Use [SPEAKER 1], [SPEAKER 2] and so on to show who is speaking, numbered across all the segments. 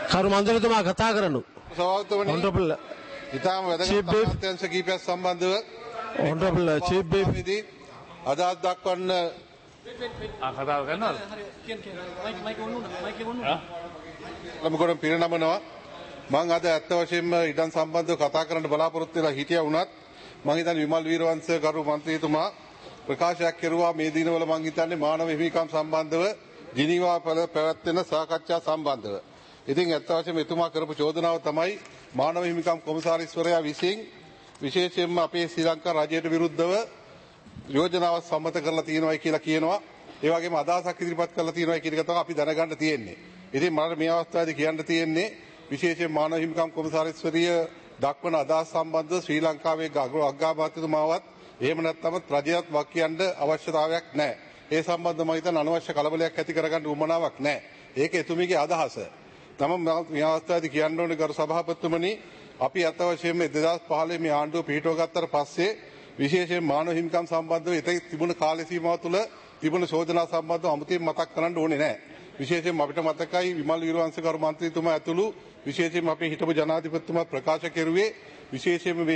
[SPEAKER 1] කරු මන්ත්‍රීතුමා කතා කරනු.
[SPEAKER 2] සභාපතිතුමනි
[SPEAKER 1] Honorable
[SPEAKER 2] ඉතාම
[SPEAKER 1] Chief
[SPEAKER 2] වැදගත්
[SPEAKER 1] Whip.
[SPEAKER 2] අමාත්‍යාංශ කීපයක් සම්බන්ධව
[SPEAKER 1] Honorable Chief Whip.
[SPEAKER 2] අදහස් දක්වන්න
[SPEAKER 3] කතාව කරනවද?
[SPEAKER 2] ළමකොට පිරිනමනවා. මම අද ඇත්ත වශයෙන්ම ඉඩම් සම්බන්ධව කතා කරන්න බලාපොරොත්තු වෙලා හිටියා වුණත් මම හිතන්නේ විමල් වීරවංශ කරු මන්ත්‍රීතුමා ප්‍රකාශයක් කෙරුවා මේ දිනවල මම හිතන්නේ මානව හිමිකම් සම්බන්ධව ජිනීවා පැවැත්වෙන සාකච්ඡා සම්බන්ධව. ඉතින් ඇත්ත වශයෙන්ම එතුමා කරපු චෝදනාව තමයි මානව හිමිකම් කොමසාරිස්වරයා විසින් විශේෂයෙන්ම අපේ ශ්‍රී ලංකා රජයට විරුද්ධව යෝජනාවක් සම්මත කරලා තියෙනවා කියලා කියනවා. ඒ වගේම අදහසක් ඉදිරිපත් කරලා තියෙනවා කියන එක තමයි අපි දැනගන්න තියෙන්නේ. ඉතින් මට මේ අවස්ථාවේදී කියන්න තියෙන්නේ විශේෂයෙන් මානව හිමිකම් කොමසාරිස්වරිය දක්වන අදහස් සම්බන්ධව ශ්‍රී ලංකාවේ අග්‍රාමාත්‍යතුමාවත් එහෙම නැත්නම් රජයත් වක් කියන්න අවශ්‍යතාවයක් නැහැ. ඒ සම්බන්ධව මම හිතන්නේ අනවශ්‍ය කලබලයක් ඇති කරගන්න උවමනාවක් නැහැ. ඒක එතුමියගේ අදහස. තම මේ අවස්ථාවේදී කියන්න ඕනේ ගරු සභාපතිතුමනි අපි අත වශයෙන්ම 2015 මේ ආණ්ඩුව පිහිටුව ගත්තට පස්සේ විශේෂයෙන් මානව හිමිකම් සම්බන්ධව ඉතින් තිබුණ කාල සීමාව තුළ තිබුණ චෝදනා සම්බන්ධව අමුතියෙන් මතක් කරන්න ඕනේ නැහැ. විශේෂයෙන් අපිට මතකයි විමල් වීරවංශ කරු මන්ත්‍රීතුමා ඇතුළු විශේෂයෙන් අපේ හිටපු ජනාධිපතිතුමා ප්‍රකාශ කෙරුවේ විශේෂයෙන්ම මේ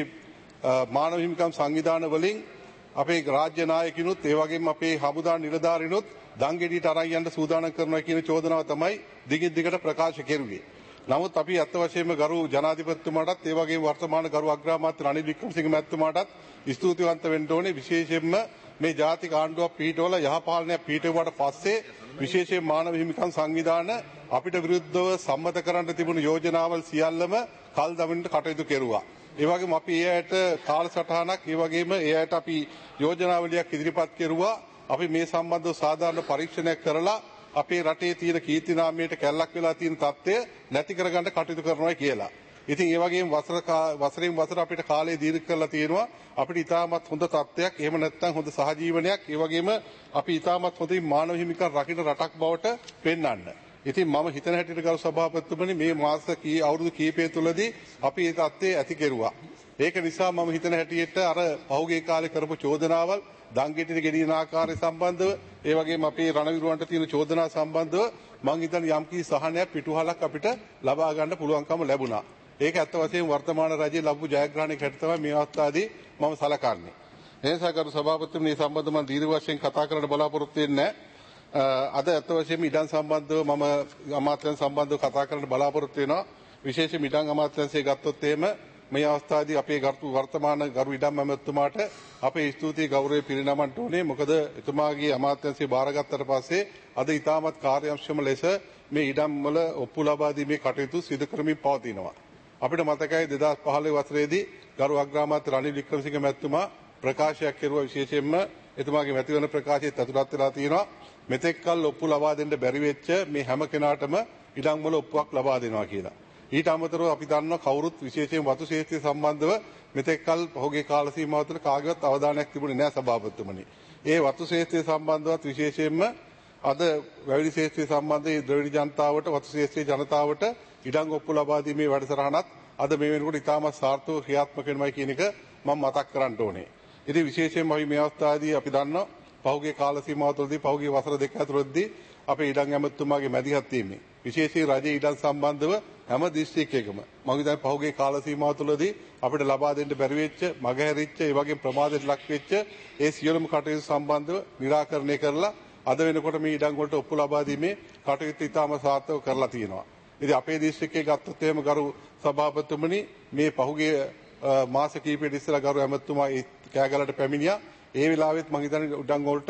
[SPEAKER 2] මානව හිමිකම් සංවිධාන වලින් අපේ රාජ්‍ය නායකිනුත් ඒ වගේම අපේ හමුදා නිලධාරීනුත් දංගෙඩියට අරන් යන්න සූදානම් කරනවා කියන චෝදනාව තමයි දිගින් දිගට ප්‍රකාශ කෙරුවේ. නමුත් අපි අත් වශයෙන්ම ගරු ජනාධිපතිතුමාටත් ඒ වගේම වර්තමාන ගරු අග්‍රාමාත්‍ය රනිල් වික්‍රමසිංහ මහත්මයාටත් ස්තුතිවන්ත වෙන්න ඕනේ. විශේෂයෙන්ම මේ ජාතික ආණ්ඩුවක් පිහිටවල යහපාලනයක් පිහිටුවාට පස්සේ විශේෂයෙන් මානව හිමිකම් සංවිධාන අපිට විරුද්ධව සම්මත කරන්න තිබුණු යෝජනාවල් සියල්ලම කල් දමන්නට කටයුතු කෙරුවා. ඒ වගේම අපි ඒ ඇයට කාලසටහනක් ඒ වගේම ඒ ඇයට අපි යෝජනාවලියක් ඉදිරිපත් කෙරුවා. අපි මේ සම්බන්ධව සාධාරණ පරීක්ෂණයක් කරලා අපේ රටේ තියෙන කීර්ති නාමයට කැල්ලක් වෙලා තියෙන තත්ත්වය නැති කරගන්න කටයුතු කරනවා කියලා. ඉතින් ඒ වගේම වසරෙන් වසර අපිට කාලය දීර්ඝ කරලා තියෙනවා. අපිට ඉතාමත් හොඳ තත්ත්වයක් එහෙම නැත්නම් හොඳ සහජීවනයක් ඒ වගේම අපි ඉතාමත් හොඳින් මානව හිමිකම් රකින්න රටක් බවට පෙන්වන්න. ඉතින් මම හිතන හැටියට ගරු සභාපතිතුමනි මේ මාස අවුරුදු කීපය තුළදී අපි ඒ තත්ත්වය ඇති කෙරුවා. ඒක නිසා මම හිතන හැටියට අර පහුගිය කාලේ කරපු චෝදනාවල් දංගෙඩියට ගෙනියන ආකාරය සම්බන්ධව ඒ වගේම අපේ රණවිරුවන්ට තියෙන චෝදනා සම්බන්ධව මම හිතන්නේ යම්කිසි සහනයක් පිටුහලක් අපිට ලබා ගන්න පුළුවන්කම ලැබුණා. ඒක ඇත්ත වශයෙන්ම වර්තමාන රජයේ ලැබු ජයග්‍රහණයක් හැටියට තමයි මේ අවස්ථාවේදී මම සලකන්නේ. එනිසා ගරු සභාපතිතුමනි මේ සම්බන්ධව මම දීර්ඝ වශයෙන් කතා කරන්න බලාපොරොත්තු වෙන්නේ අද ඇත්ත වශයෙන්ම ඉඩම් සම්බන්ධව මම අමාත්‍යංශ සම්බන්ධව කතා කරන්න බලාපොරොත්තු වෙනවා. විශේෂයෙන් ඉඩම් අමාත්‍යංශය ගත්තොත් එහෙම මේ අවස්ථාවේදී අපේ වර්තමාන ගරු ඉඩම් ඇමතුමාට අපේ ස්තුතියි ගෞරවය පිරිනමන්න ඕනේ. මොකද එතුමාගේ අමාත්‍යංශය බාරගත්තට පස්සේ අද ඉතාමත් කාර්යක්ෂම ලෙස මේ ඉඩම් වල ඔප්පු ලබා දීමේ කටයුතු සිදු කරමින් පවතිනවා. අපිට මතකයි 2015 වසරේදී ගරු අග්‍රාමාත්‍ය රනිල් වික්‍රමසිංහ මැතිතුමා ප්‍රකාශයක් කෙරුවා. විශේෂයෙන්ම එතුමාගේ මැතිවරණ ප්‍රකාශයත් ඇතුළත් වෙලා තියෙනවා. මෙතෙක් කල් ඔප්පු ලබා දෙන්න බැරි වෙච්ච මේ හැම කෙනාටම ඉඩම් වල ඔප්පුවක් ලබා දෙනවා කියලා. ඊට අමතරව අපි දන්නවා කවුරුත් විශේෂයෙන් වතු ශේත්‍රය සම්බන්ධව මෙතෙක් කල් පහුගිය කාල සීමාව තුළ කාගේවත් අවධානයක් තිබුණේ නැහැ සභාපතිතුමනි. ඒ වතු ශේත්‍රය සම්බන්ධවත් විශේෂයෙන්ම අද වැවිලි ශේත්‍රය සම්බන්ධයෙන් ද්‍රවිඩ ජනතාවට වතු ශේත්‍රයේ ජනතාවට ඉඩම් ඔප්පු ලබා දීමේ වැඩසටහනත් අද මේ වෙනකොට ඉතාමත් සාර්ථකව ක්‍රියාත්මක වෙනවයි කියන එක මම මතක් කරන්න ඕනේ. ඉතින් විශේෂයෙන්ම අපි මේ අවස්ථාවේදී අපි දන්නවා පහුගිය කාල සීමාව තුළදී පහුගිය වසර දෙක ඇතුළතදී අපේ ඉඩම් ඇමතුමාගේ මැදිහත් වීමෙන් විශේෂයෙන් රජයේ ඉඩම් සම්බන්ධව හැම දිස්ත්‍රික්කයකම මම හිතන්නේ පහුගිය කාල සීමාව තුළදී අපිට ලබා දෙන්න බැරි වෙච්ච මගහැරිච්ච ඒ වගේම ප්‍රමාදයට ලක් වෙච්ච ඒ සියලුම කටයුතු සම්බන්ධව निराකරණය කරලා අද වෙනකොට මේ ඉඩම් වලට ඔප්පු ලබා දීමේ කටයුතු ඉතාම සාර්ථකව කරලා තියෙනවා. ඉතින් අපේ දිස්ත්‍රික්කයේ ගත්තොත් එහෙම ගරු සභාපතිතුමනි මේ පහුගිය මාස කිහිපෙක ඉස්සෙල්ලා ගරු ඇමතුමා කෑගලට පැමිණියා. ඒ වෙලාවෙත් මම හිතන්නේ ඉඩම් වලට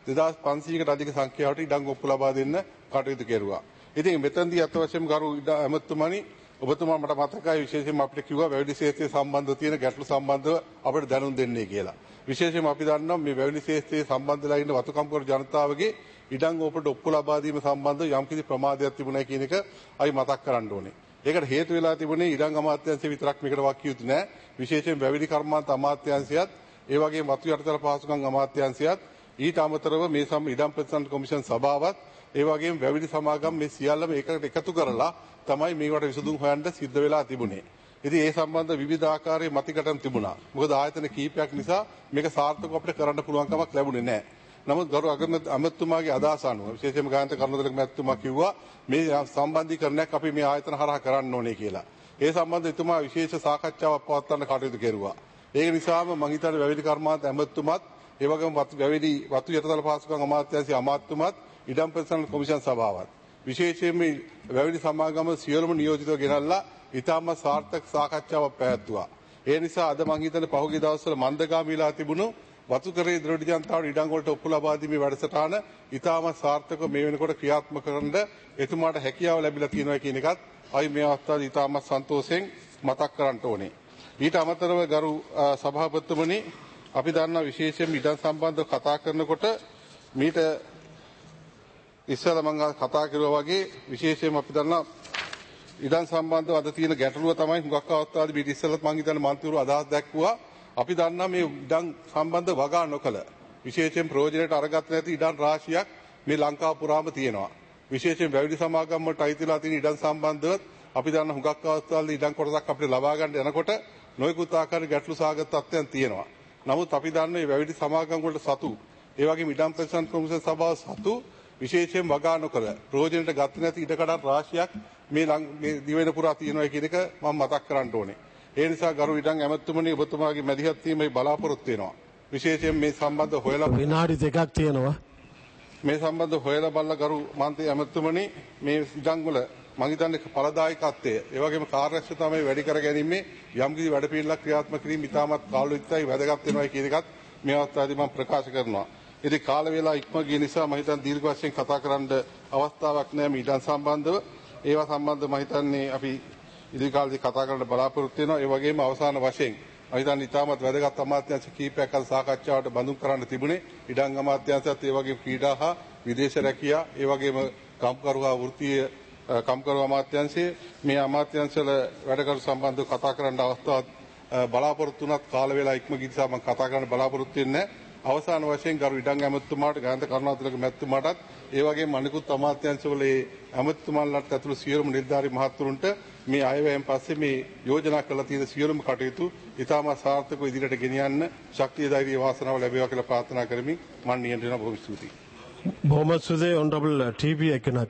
[SPEAKER 2] 2500කට අධික සංඛ්‍යාවට ඉඩම් ඔප්පු ලබා දෙන්න කටයුතු කෙරුවා. ඉතින් මෙතනදී අත වශයෙන්ම ගරු ඇමතුමානි ඔබතුමා මට මතකයි විශේෂයෙන්ම අපිට කිව්වා වැවිලි ශේත්‍රයේ සම්බන්ධව තියෙන ගැටලු සම්බන්ධව අපිට දැනුම් දෙන්නේ කියලා. විශේෂයෙන්ම අපි දන්නවා මේ වැවිලි ශේත්‍රයේ සම්බන්ධලා ඉන්න වතුකම්කරු ජනතාවගේ ඉඩම් ඔප්පුට ඔප්පු ලබා දීම සම්බන්ධව යම්කිසි ප්‍රමාදයක් තිබුණයි කියන එක අපි මතක් කරන්න ඕනේ. ඒකට හේතු වෙලා තිබුණේ ඉඩම් අමාත්‍යාංශය විතරක් මේකට වාක්‍ය යුතු නෑ. විශේෂයෙන් වැවිලි කර්මාන්ත අමාත්‍යාංශයත් ඒ වගේම වතු යටිතල පහසුකම් අමාත්‍යාංශයත් ඊට අමතරව මේ ඉඩම් ප්‍රතිසංස්කරණ කොමිෂන් සභාවත් ඒ වගේම වැවිලි සමාගම් මේ සියල්ලම එකට එකතු කරලා තමයි මේකට විසඳුම් හොයන්න සිද්ධ වෙලා තිබුණේ. ඉතින් ඒ සම්බන්ධ විවිධ ආකාරයේ මතිකටම් තිබුණා. මොකද ආයතන කීපයක් නිසා මේක සාර්ථකව අපිට කරන්න පුළුවන් කමක් ලැබුණේ නැහැ. නමුත් ගරු අගමැතිතුමාගේ අදහස අනුව විශේෂයෙන්ම ගායන්ත කරුණාතිලක මැතිතුමා කිව්වා මේ සම්බන්ධීකරණයක් අපි මේ ආයතන හරහා කරන්න ඕනේ කියලා. ඒ සම්බන්ධව එතුමා විශේෂ සාකච්ඡාවක් පවත්වන්න කටයුතු කෙරුවා. ඒක නිසාම මම හිතන්නේ වැවිලි කර්මාන්ත ඇමතුමත් ඒ වගේම වැවිලි වතු යටතල පහසුකම් අමාත්‍යාංශයේ අමාත්‍යතුමත් ඉඩම් ප්‍රතිසංස්කරණ කොමිෂන් සභාවත් විශේෂයෙන්ම වැවිලි සමාගම සියලුම නියෝජිතව ගෙනල්ලා ඉතාම සාර්ථක සාකච්ඡාවක් පැවැත්වුවා. ඒ නිසා අද මම හිතන්නේ පහුගිය දවස්වල මන්දගාමීලා තිබුණු වතුකරේ දෘಢ ජනතාවට ඉඩම් වලට ඔප්පු ලබා දීමේ වැඩසටහන ඉතාම සාර්ථකව මේ වෙනකොට ක්‍රියාත්මක කරන්න එතුමාට හැකියාව ලැබිලා තියෙනවා කියන එකත් අපි මේ අවස්ථාවේ ඉතාම සන්තෝෂයෙන් මතක් කරන්න ඕනේ. ඊට අමතරව ගරු සභාපතිතුමනි අපි දන්නා විශේෂයෙන් ඉඩම් සම්බන්ධව කතා කරනකොට මීට ඉස්සර මම කතා කරුවා වගේ විශේෂයෙන්ම අපි දන්නා ඉඩම් සම්බන්ධව අද තියෙන ගැටලුව තමයි හුඟක් අවස්ථාවලදී මීට ඉස්සරලත් මම හිතන්නේ මන්ත්‍රීවරු අදහස් දැක්වුවා අපි දන්නා මේ ඉඩම් සම්බන්ධ වගා නොකළ විශේෂයෙන් ප්‍රයෝජනයට අරගත් නැති ඉඩම් රාශියක් මේ ලංකාව පුරාම තියෙනවා. විශේෂයෙන් වැවිලි සමාගම් වලට අයිතිලා තියෙන ඉඩම් සම්බන්ධව අපි දන්න හුඟක් අවස්ථාවලදී ඉඩම් කොටසක් අපිට ලබා ගන්න යනකොට නොයෙකුත් ආකාරයේ ගැටලු සාගත තත්ත්වයන් තියෙනවා. නමුත් අපි දන්නේ මේ වැවිලි සමාගම් වලට සතු ඒ වගේම ඉඩම් ප්‍රතිසංස්කරණ කොමිෂන් සභාව සතු විශේෂයෙන් වගා නොකළ ප්‍රයෝජනයට ගත නැති ඉඩකඩම් රාශියක් මේ දිවෙන පුරා තියෙනවා කියන එක මම මතක් කරන්න ඕනේ. ඒ නිසා ගරු ඉඩම් ඇමතුමනි ඔබතුමාගේ මැදිහත් වීමේ බලාපොරොත්තු වෙනවා. විශේෂයෙන් මේ සම්බන්ධ හොයලා
[SPEAKER 1] විනාඩි 2ක් තියෙනවා.
[SPEAKER 2] මේ සම්බන්ධ හොයලා බලලා ගරු මන්ත්‍රී ඇමතුමනි මේ ඉඩම් වල මම හිතන්නේ ඵලදායකත්වය ඒ වගේම කාර්යක්ෂමතාවය වැඩි කර ගැනීමේ යම්කිසි වැඩපිළිවෙලක් ක්‍රියාත්මක කිරීම ඉතාමත් කාලෝචිතයි වැදගත් වෙනවා කියන එකත් මේ අවස්ථාවේදී මම ප්‍රකාශ කරනවා. ඉතින් කාල වේලා ඉක්ම ගිය නිසා මම හිතන්නේ දීර්ඝ වශයෙන් කතා කරන්න අවස්ථාවක් නැහැ මේ ඉඩම් සම්බන්ධව. ඒවා සම්බන්ධව මම හිතන්නේ අපි ඉදිරි කාලෙදී කතා කරන්න බලාපොරොත්තු වෙනවා. ඒ වගේම අවසාන වශයෙන් මම හිතන්නේ ඉතාමත් වැදගත් අමාත්‍යාංශ කීපයක් අද සාකච්ඡාවට බඳුන් කරන්න තිබුණේ. ඉඩම් අමාත්‍යාංශයත් ඒ වගේම ක්‍රීඩා හා විදේශ රැකියා ඒ වගේම කම්කරු හා වෘත්තීය කම්කරු අමාත්‍යාංශයේ මේ අමාත්‍යාංශවල වැඩකරු සම්බන්ධව කතා කරන්න අවස්ථාවක් බලාපොරොත්තු වුණත් කාල වේලා ඉක්ම ගිය නිසා මම කතා කරන්න බලාපොරොත්තු වෙන්නේ නැහැ. අවසාන වශයෙන් ගරු ඉඩම් ඇමතුමාට ගායන්ත කරුණාතිලක මැතිතුමාටත් ඒ වගේම අනිකුත් අමාත්‍යාංශවල ඇමතුමාලට ඇතුළු සියලුම නිලධාරී මහත්තුරුන්ට මේ අයවැයෙන් පස්සේ මේ යෝජනා කරලා තියෙන සියලුම කටයුතු ඉතාම සාර්ථකව ඉදිරියට ගෙනියන්න ශක්තිය ධෛර්ය වාසනාව ලැබේවා කියලා ප්‍රාර්ථනා කරමින් මම නියන්ට වෙනවා. බොහොම ස්තුතියි.
[SPEAKER 1] බොහොම සුදේ ඔනරබල් ටීපී එකනක.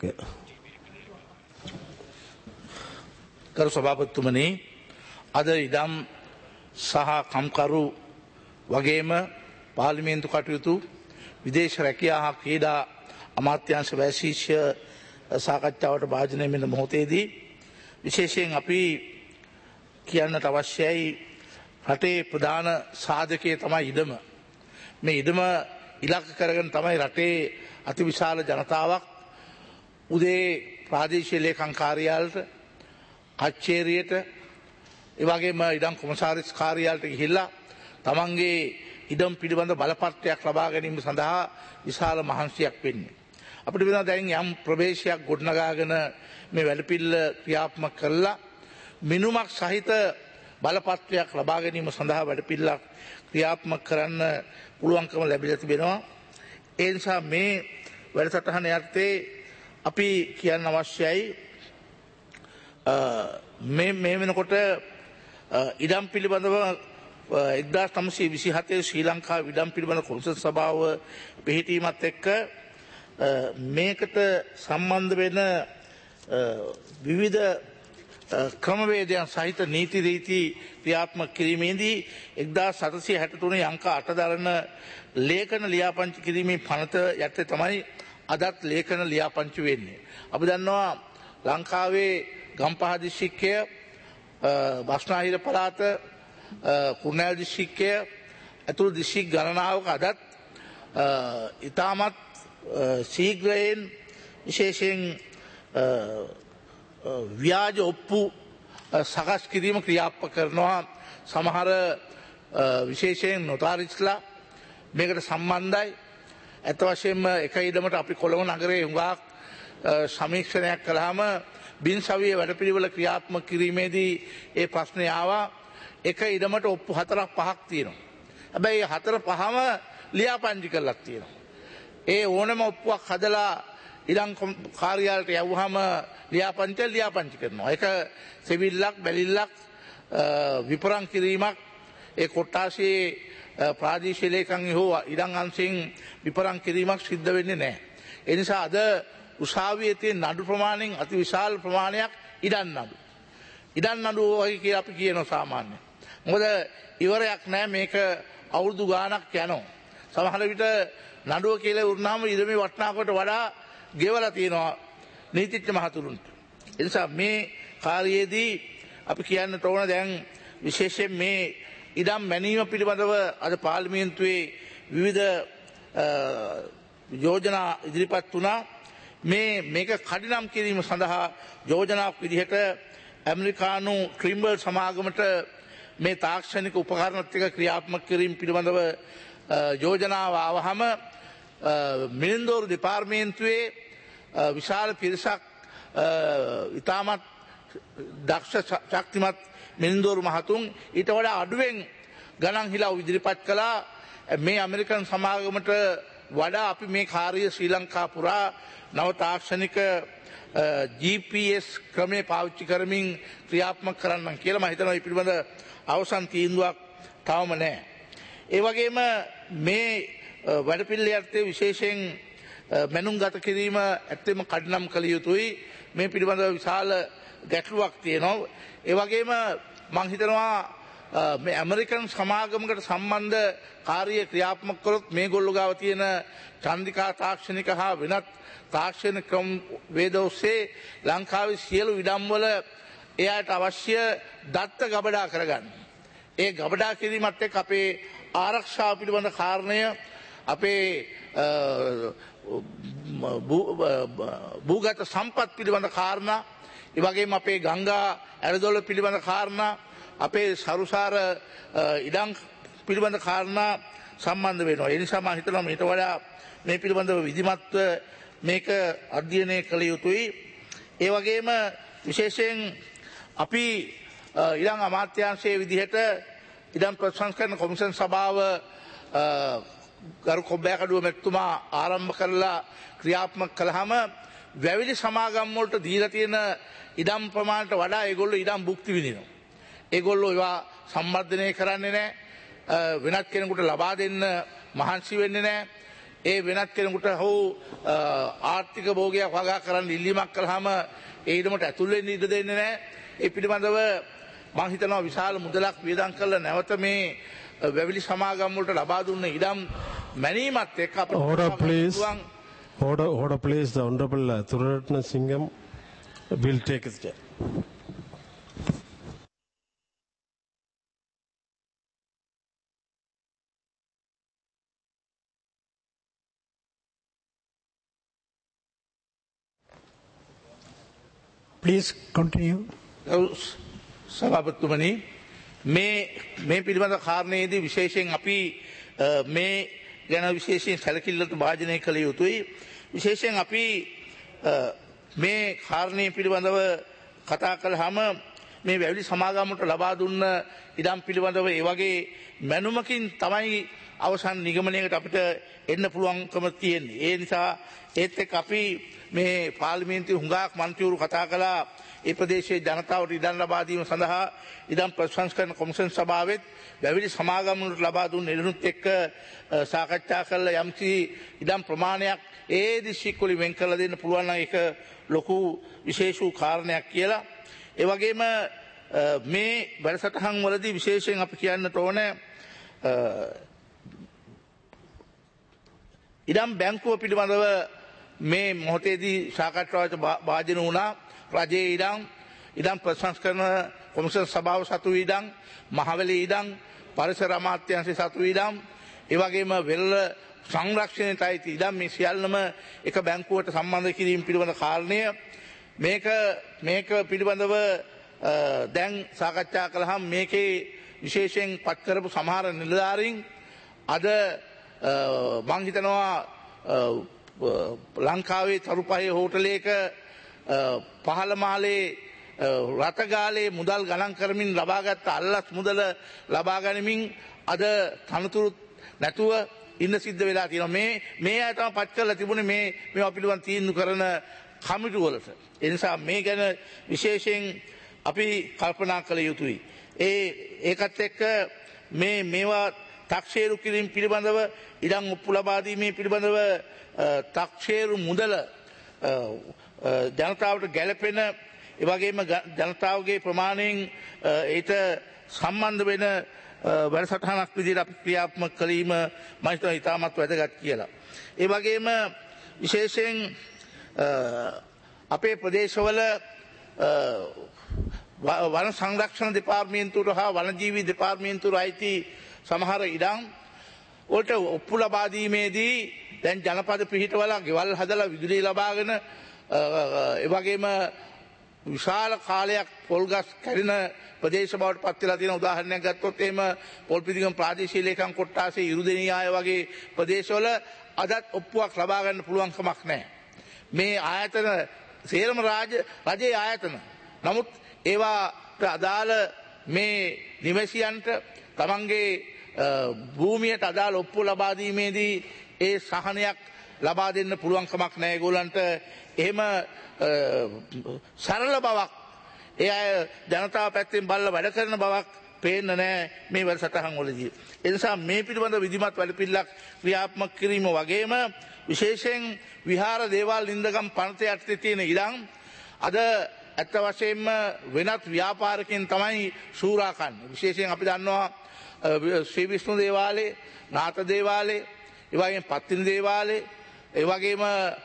[SPEAKER 4] කරු සභාපතිතුමනි අද ඉඩම් සහ කම්කරු වගේම පාර්ලිමේන්තු කටයුතු විදේශ රැකියා හා ක්‍රීඩා අමාත්‍යාංශ වැසීෂ්‍ය සාකච්ඡාවට භාජනය වෙන මොහොතේදී විශේෂයෙන් අපි කියන්නට අවශ්‍යයි රටේ ප්‍රධාන සාධකය තමයි ඉඩම. මේ ඉඩම ඉලක්ක කරගෙන තමයි රටේ අතිවිශාල ජනතාවක් උදේ ප්‍රාදේශීය ලේකම් කාර්යාලයට කච්චේරියට එවැගේම ඉඩම් කොමසාරිස් කාර්යාලයට ගිහිල්ලා තමන්ගේ ඉඩම් පිළිබඳ බලපත්‍රයක් ලබා ගැනීම සඳහා විශාල මහන්සියක් වෙන්නේ. අපිට වෙනවා දැන් යම් ප්‍රවේශයක් ගොඩනගාගෙන මේ වැඩපිළිවෙල ක්‍රියාත්මක කරලා මිනුමක් සහිත බලපත්‍රයක් ලබා ගැනීම සඳහා වැඩපිළිවෙලක් ක්‍රියාත්මක කරන්න පුළුවන්කම ලැබිලා තිබෙනවා. ඒ නිසා මේ වැඩසටහන යටතේ අපි කියන්න අවශ්‍යයි මේ වෙනකොට ඉඩම් පිළිබඳව 1927 ශ්‍රී ලංකා ඉඩම් පිළිබඳ කොමිෂන් සභාව පිහිටීමත් එක්ක මේකට සම්බන්ධ වෙන විවිධ ක්‍රමවේදයන් සහිත නීති රීති ක්‍රියාත්මක කිරීමේදී 1763 අංක 8 දරන ලේඛන ලියාපදිංචි කිරීමේ පනත යටතේ තමයි අදත් ලේඛන ලියාපදිංචි වෙන්නේ. අපි දන්නවා ලංකාවේ ගම්පහ දිස්ත්‍රික්කය බස්නාහිර පළාත කුරුණෑගල දිස්ත්‍රික්කය ඇතුළු දිස්ත්‍රික් ගණනාවක අදත් ඉතාමත් ශීඝ්‍රයෙන් විශේෂයෙන් ව්‍යාජ ඔප්පු සකස් කිරීම ක්‍රියාත්මක කරනවා. සමහර විශේෂයෙන් නොතාරිස්ලා මේකට සම්බන්ධයි. ඇත්ත වශයෙන්ම එක ඉඩමට අපි කොළඹ නගරයේ හුඟක් සමීක්ෂණයක් කළාම බින්සවිය වැඩපිළිවෙල ක්‍රියාත්මක කිරීමේදී ඒ ප්‍රශ්නේ ආවා. එක ඉඩමට ඔප්පු 4ක් 5ක් තියෙනවා. හැබැයි 4 5ම ලියාපදිංචි කරලා තියෙනවා. ඒ ඕනම ඔප්පුවක් හදලා ඉඩම් කාර්යාලයට යවුවාම ලියාපදිංචි කරනවා. ඒක සෙවිල්ලක් බැලිල්ලක් විපරම් කිරීමක් ඒ කොට්ටාසේ ප්‍රාදේශීය ලේකම් හෝ ඉඩම් අංශයෙන් විපරම් කිරීමක් සිද්ධ වෙන්නේ නැහැ. ඒ නිසා අද උසාවියේ තියෙන නඩු ප්‍රමාණයෙන් අති විශාල ප්‍රමාණයක් ඉඩම් නඩු. ඉඩම් නඩු වගේ කියලා අපි කියනවා සාමාන්‍යයෙන්. මොකද ඉවරයක් නැහැ මේක අවුරුදු ගාණක් යනවා. සමහර විට නඩුව කියලා වුණාම ඉරමේ වටිනාකමට වඩා ගෙවලා තියෙනවා නීතිඥ මහතුරුන්ට. ඒ නිසා මේ කාර්යයේදී අපි කියන්න ඕන දැන් විශේෂයෙන් මේ ඉඩම් මැනීම පිළිබඳව අද පාර්ලිමේන්තුවේ විවිධ යෝජනා ඉදිරිපත් වුණා. මේක කඩිනම් කිරීම සඳහා යෝජනාවක් විදිහට ඇමරිකානු ක්‍රිම්බල් සමාගමට මේ තාක්ෂණික උපකරණ ටික ක්‍රියාත්මක කිරීම පිළිබඳව යෝජනාව ආවහම මිනින්දෝරු දෙපාර්තමේන්තුවේ විශාල පිරිසක් ඉතාමත් දක්ෂ ශක්තිමත් මිනින්දෝරු මහතුන් ඊට වඩා අඩුවෙන් ගණන් හිලව් ඉදිරිපත් කළා. මේ ඇමරිකන් සමාගමට වඩා අපි මේ කාර්යය ශ්‍රී ලංකා පුරා නව තාක්ෂණික GPS ක්‍රමේ පාවිච්චි කරමින් ක්‍රියාත්මක කරන්න කියලා මම හිතනවා. මේ පිළිබඳ අවසන් තීන්දුවක් තවම නැහැ. ඒ වගේම මේ වැඩපිළිවෙලට විශේෂයෙන් මැනුම් ගත කිරීම ඇත්තම කඩනම් කළ යුතුයි. මේ පිළිබඳව විශාල ගැටලුවක් තියෙනවා. ඒ වගේම මම හිතනවා මේ ඇමරිකන් සමාගමකට සම්බන්ධ කාර්ය ක්‍රියාත්මක කරොත් මේගොල්ලෝ ගාව තියෙන චන්දිකා තාක්ෂණික හා වෙනත් තාක්ෂණ ක්‍රම වේද ඔස්සේ ලංකාවේ සියලු ඉඩම්වල එයාට අවශ්‍ය දත්ත ගබඩා කරගන්න. ඒ ගබඩා කිරීමත් එක්ක අපේ ආරක්ෂාව පිළිබඳ කාරණය අපේ භූගත සම්පත් පිළිබඳ කාරණා ඒ වගේම අපේ ගංගා ඇරදොල පිළිබඳ කාරණා අපේ සරුසාර ඉඩම් පිළිබඳ කාරණා සම්බන්ධ වෙනවා. ඒ නිසා මම හිතනවා මේට වඩා මේ පිළිබඳව විධිමත්ව මේක අධ්‍යයනය කළ යුතුයි. ඒ වගේම විශේෂයෙන් අපි ඉඩම් අමාත්‍යාංශයේ විදිහට ඉඩම් ප්‍රතිසංස්කරණ කොමිෂන් සභාව ගරු කොබ්බෑකඩුව මැතිතුමා ආරම්භ කරලා ක්‍රියාත්මක කළාම වැවිලි සමාගම් වලට දීලා තියෙන ඉඩම් ප්‍රමාණයට වඩා ඒගොල්ලෝ ඉඩම් භුක්ති විඳිනවා. ඒගොල්ලෝ ඒවා සම්වර්ධනය කරන්නේ නැහැ. වෙනත් කෙනෙකුට ලබා දෙන්න මහන්සි වෙන්නේ නැහැ. ඒ වෙනත් කෙනෙකුට හෝ ආර්ථික භෝගයක් වගා කරන්න ඉල්ලීමක් කළාම ඒ ඉඩමට ඇතුල් වෙන්න ඉඩ දෙන්නේ නැහැ. ඒ පිළිබඳව මම හිතනවා විශාල මුදලක් වියදම් කරලා නැවත මේ වැවිලි සමාගම් වලට ලබා දුන්න ඉඩම් මැනීමත් එක්ක අපිට
[SPEAKER 1] Order please. Order please. The Honorable Thururatna Singham will take his chair.
[SPEAKER 5] Please continue.
[SPEAKER 4] සභාපතිතුමනි මේ පිළිබඳ කාරණයේදී විශේෂයෙන් අපි මේ ගැන විශේෂයෙන් සැලකිල්ලට භාජනය කළ යුතුයි. විශේෂයෙන් අපි මේ කාරණය පිළිබඳව කතා කළාම මේ වැවිලි සමාගමට ලබා දුන්න ඉඩම් පිළිබඳව ඒ වගේ මැනුමකින් තමයි අවසන් නිගමනයකට අපිට එන්න පුළුවන්කම තියෙන්නේ. ඒ නිසා ඒත් එක්ක අපි මේ පාර්ලිමේන්තුවේ හුඟක් මන්ත්‍රීවරු කතා කළා ඒ ප්‍රදේශයේ ජනතාවට ඉඩම් ලබා දීම සඳහා ඉඩම් ප්‍රතිසංස්කරණ කොමිෂන් සභාවෙත් වැවිලි සමාගම් වලට ලබා දුන්න ඉඩනුත් එක්ක සාකච්ඡා කළා. යම්කි ඉඩම් ප්‍රමාණයක් ඒ දිස්ත්‍රික් වලින් වෙන් කරලා දෙන්න පුළුවන් නම් ඒක ලොකු විශේෂ වූ කාරණයක් කියලා. ඒ වගේම මේ වැඩසටහන් වලදී විශේෂයෙන් අපි කියන්නට ඕනේ ඉඩම් බැංකුව පිළිබඳව මේ මොහොතේදී සාකච්ඡාවට භාජන වුණා. රජයේ ඉඩම් ප්‍රතිසංස්කරණ කොමිෂන් සභාව සතු ඉඩම්, මහවැලි ඉඩම්, පරිසර අමාත්‍යාංශයේ සතු ඉඩම්, ඒ වගේම වෙරළ සංරක්ෂණයට අයිති ඉඩම් මේ සියල්ලම එක බැංකුවට සම්බන්ධ කිරීම පිළිබඳ කාරණය මේක පිළිබඳව දැන් සාකච්ඡා කළාම මේකේ විශේෂයෙන් පත් කරපු සමහර නිලධාරීන් අද මං හිතනවා ලංකාවේ තරුපහේ හෝටලයක පහළ මාලේ රතගාලේ මුදල් ගණන් කරමින් ලබාගත් අල්ලස් මුදල ලබා ගනිමින් අද තනතුරු නැතුව ඉන්න සිද්ධ වෙලා තියෙනවා. මේ අය තමයි පත් කරලා තිබුණේ මේවා පිළිබඳ තීන්දුව කරන කමිටු වලට. ඒ නිසා මේ ගැන විශේෂයෙන් අපි කල්පනා කළ යුතුයි. ඒකත් එක්ක මේවා තක්ෂේරු කිරීම පිළිබඳව ඉඩම් ඔප්පු ලබා දීමේ පිළිබඳව තක්ෂේරු මුදල ජනතාවට ගැළපෙන ඒ වගේම ජනතාවගේ ප්‍රමාණයෙන් ඊට සම්බන්ධ වෙන වැඩසටහනක් විදිහට අපි ක්‍රියාත්මක කිරීම මම හිතනවා ඉතාමත් වැදගත් කියලා. ඒ වගේම විශේෂයෙන් අපේ ප්‍රදේශවල වන සංරක්ෂණ දෙපාර්තමේන්තුවට හා වනජීවි දෙපාර්තමේන්තුවට අයිති සමහර ඉඩම් වලට ඔප්පු ලබා දීමේදී දැන් ජනපද පිහිටවල ගෙවල් හදලා විදුලිය ලබාගෙන ඒ වගේම විශාල කාලයක් පොල්ගස් කැඩෙන ප්‍රදේශ බවට පත් වෙලා තියෙන උදාහරණයක් ගත්තොත් එහෙම පොල්පිටිගම ප්‍රාදේශීය ලේකම් කොට්ටාසේ ඉරුදෙණිය ආය වගේ ප්‍රදේශවල අදත් ඔප්පුවක් ලබා ගන්න පුළුවන් කමක් නැහැ. මේ ආයතන සේරම රජයේ ආයතන. නමුත් ඒවාට අදාළ මේ නිවැසියන්ට තමන්ගේ භූමියට අදාළ ඔප්පු ලබා දීමේදී ඒ සහනයක් ලබා දෙන්න පුළුවන් කමක් නැහැ ඒගොල්ලන්ට. එහෙම සරල බවක් ඒ අය ජනතාව පැත්තෙන් බලලා වැඩ කරන බවක් පේන්න නැහැ මේ වැඩසටහන් වලදී. ඒ නිසා මේ පිළිබඳ විධිමත් වැඩපිළිවෙලක් ක්‍රියාත්මක කිරීම වගේම විශේෂයෙන් විහාර දේවාල නින්දගම් පනත යටතේ තියෙන ඉඩම් අද ඇත්ත වශයෙන්ම වෙනත් ව්‍යාපාරිකයන් තමයි සූරා කන්නේ. විශේෂයෙන් අපි දන්නවා ශ්‍රී විෂ්ණු දේවාලේ, නාථ දේවාලේ, ඒ වගේම පත්තිනි දේවාලේ, ඒ වගේම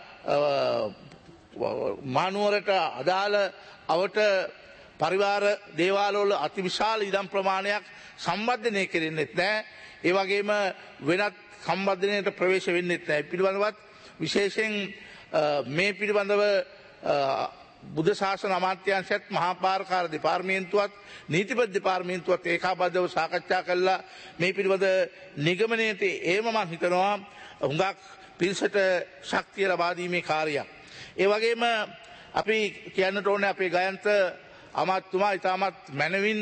[SPEAKER 4] මානුවරට අදාළ අවට පරිවාර දේවාලවල අතිවිශාල ඉඩම් ප්‍රමාණයක් සම්බන්ධනය කෙරෙන්නෙත් නැහැ. ඒ වගේම වෙනත් සම්බන්ධනයට ප්‍රවේශ වෙන්නෙත් නැහැ. පිළිබඳවත් විශේෂයෙන් මේ පිළිබඳව බුද්ධ ශාසන අමාත්‍යාංශයත් මහා පාරකාර දෙපාර්තමේන්තුවත් නීතිපති දෙපාර්තමේන්තුවත් ඒකාබද්ධව සාකච්ඡා කළා මේ පිළිබඳ නිගමනයට ඒම මම හිතනවා හුඟක් පිරිසට ශක්තිය ලබා දීමේ කාර්යයක්. ඒ වගේම අපි කියන්නට ඕනේ අපේ ගයන්ත අමාත්‍යතුමා ඉතාමත් මැනවින්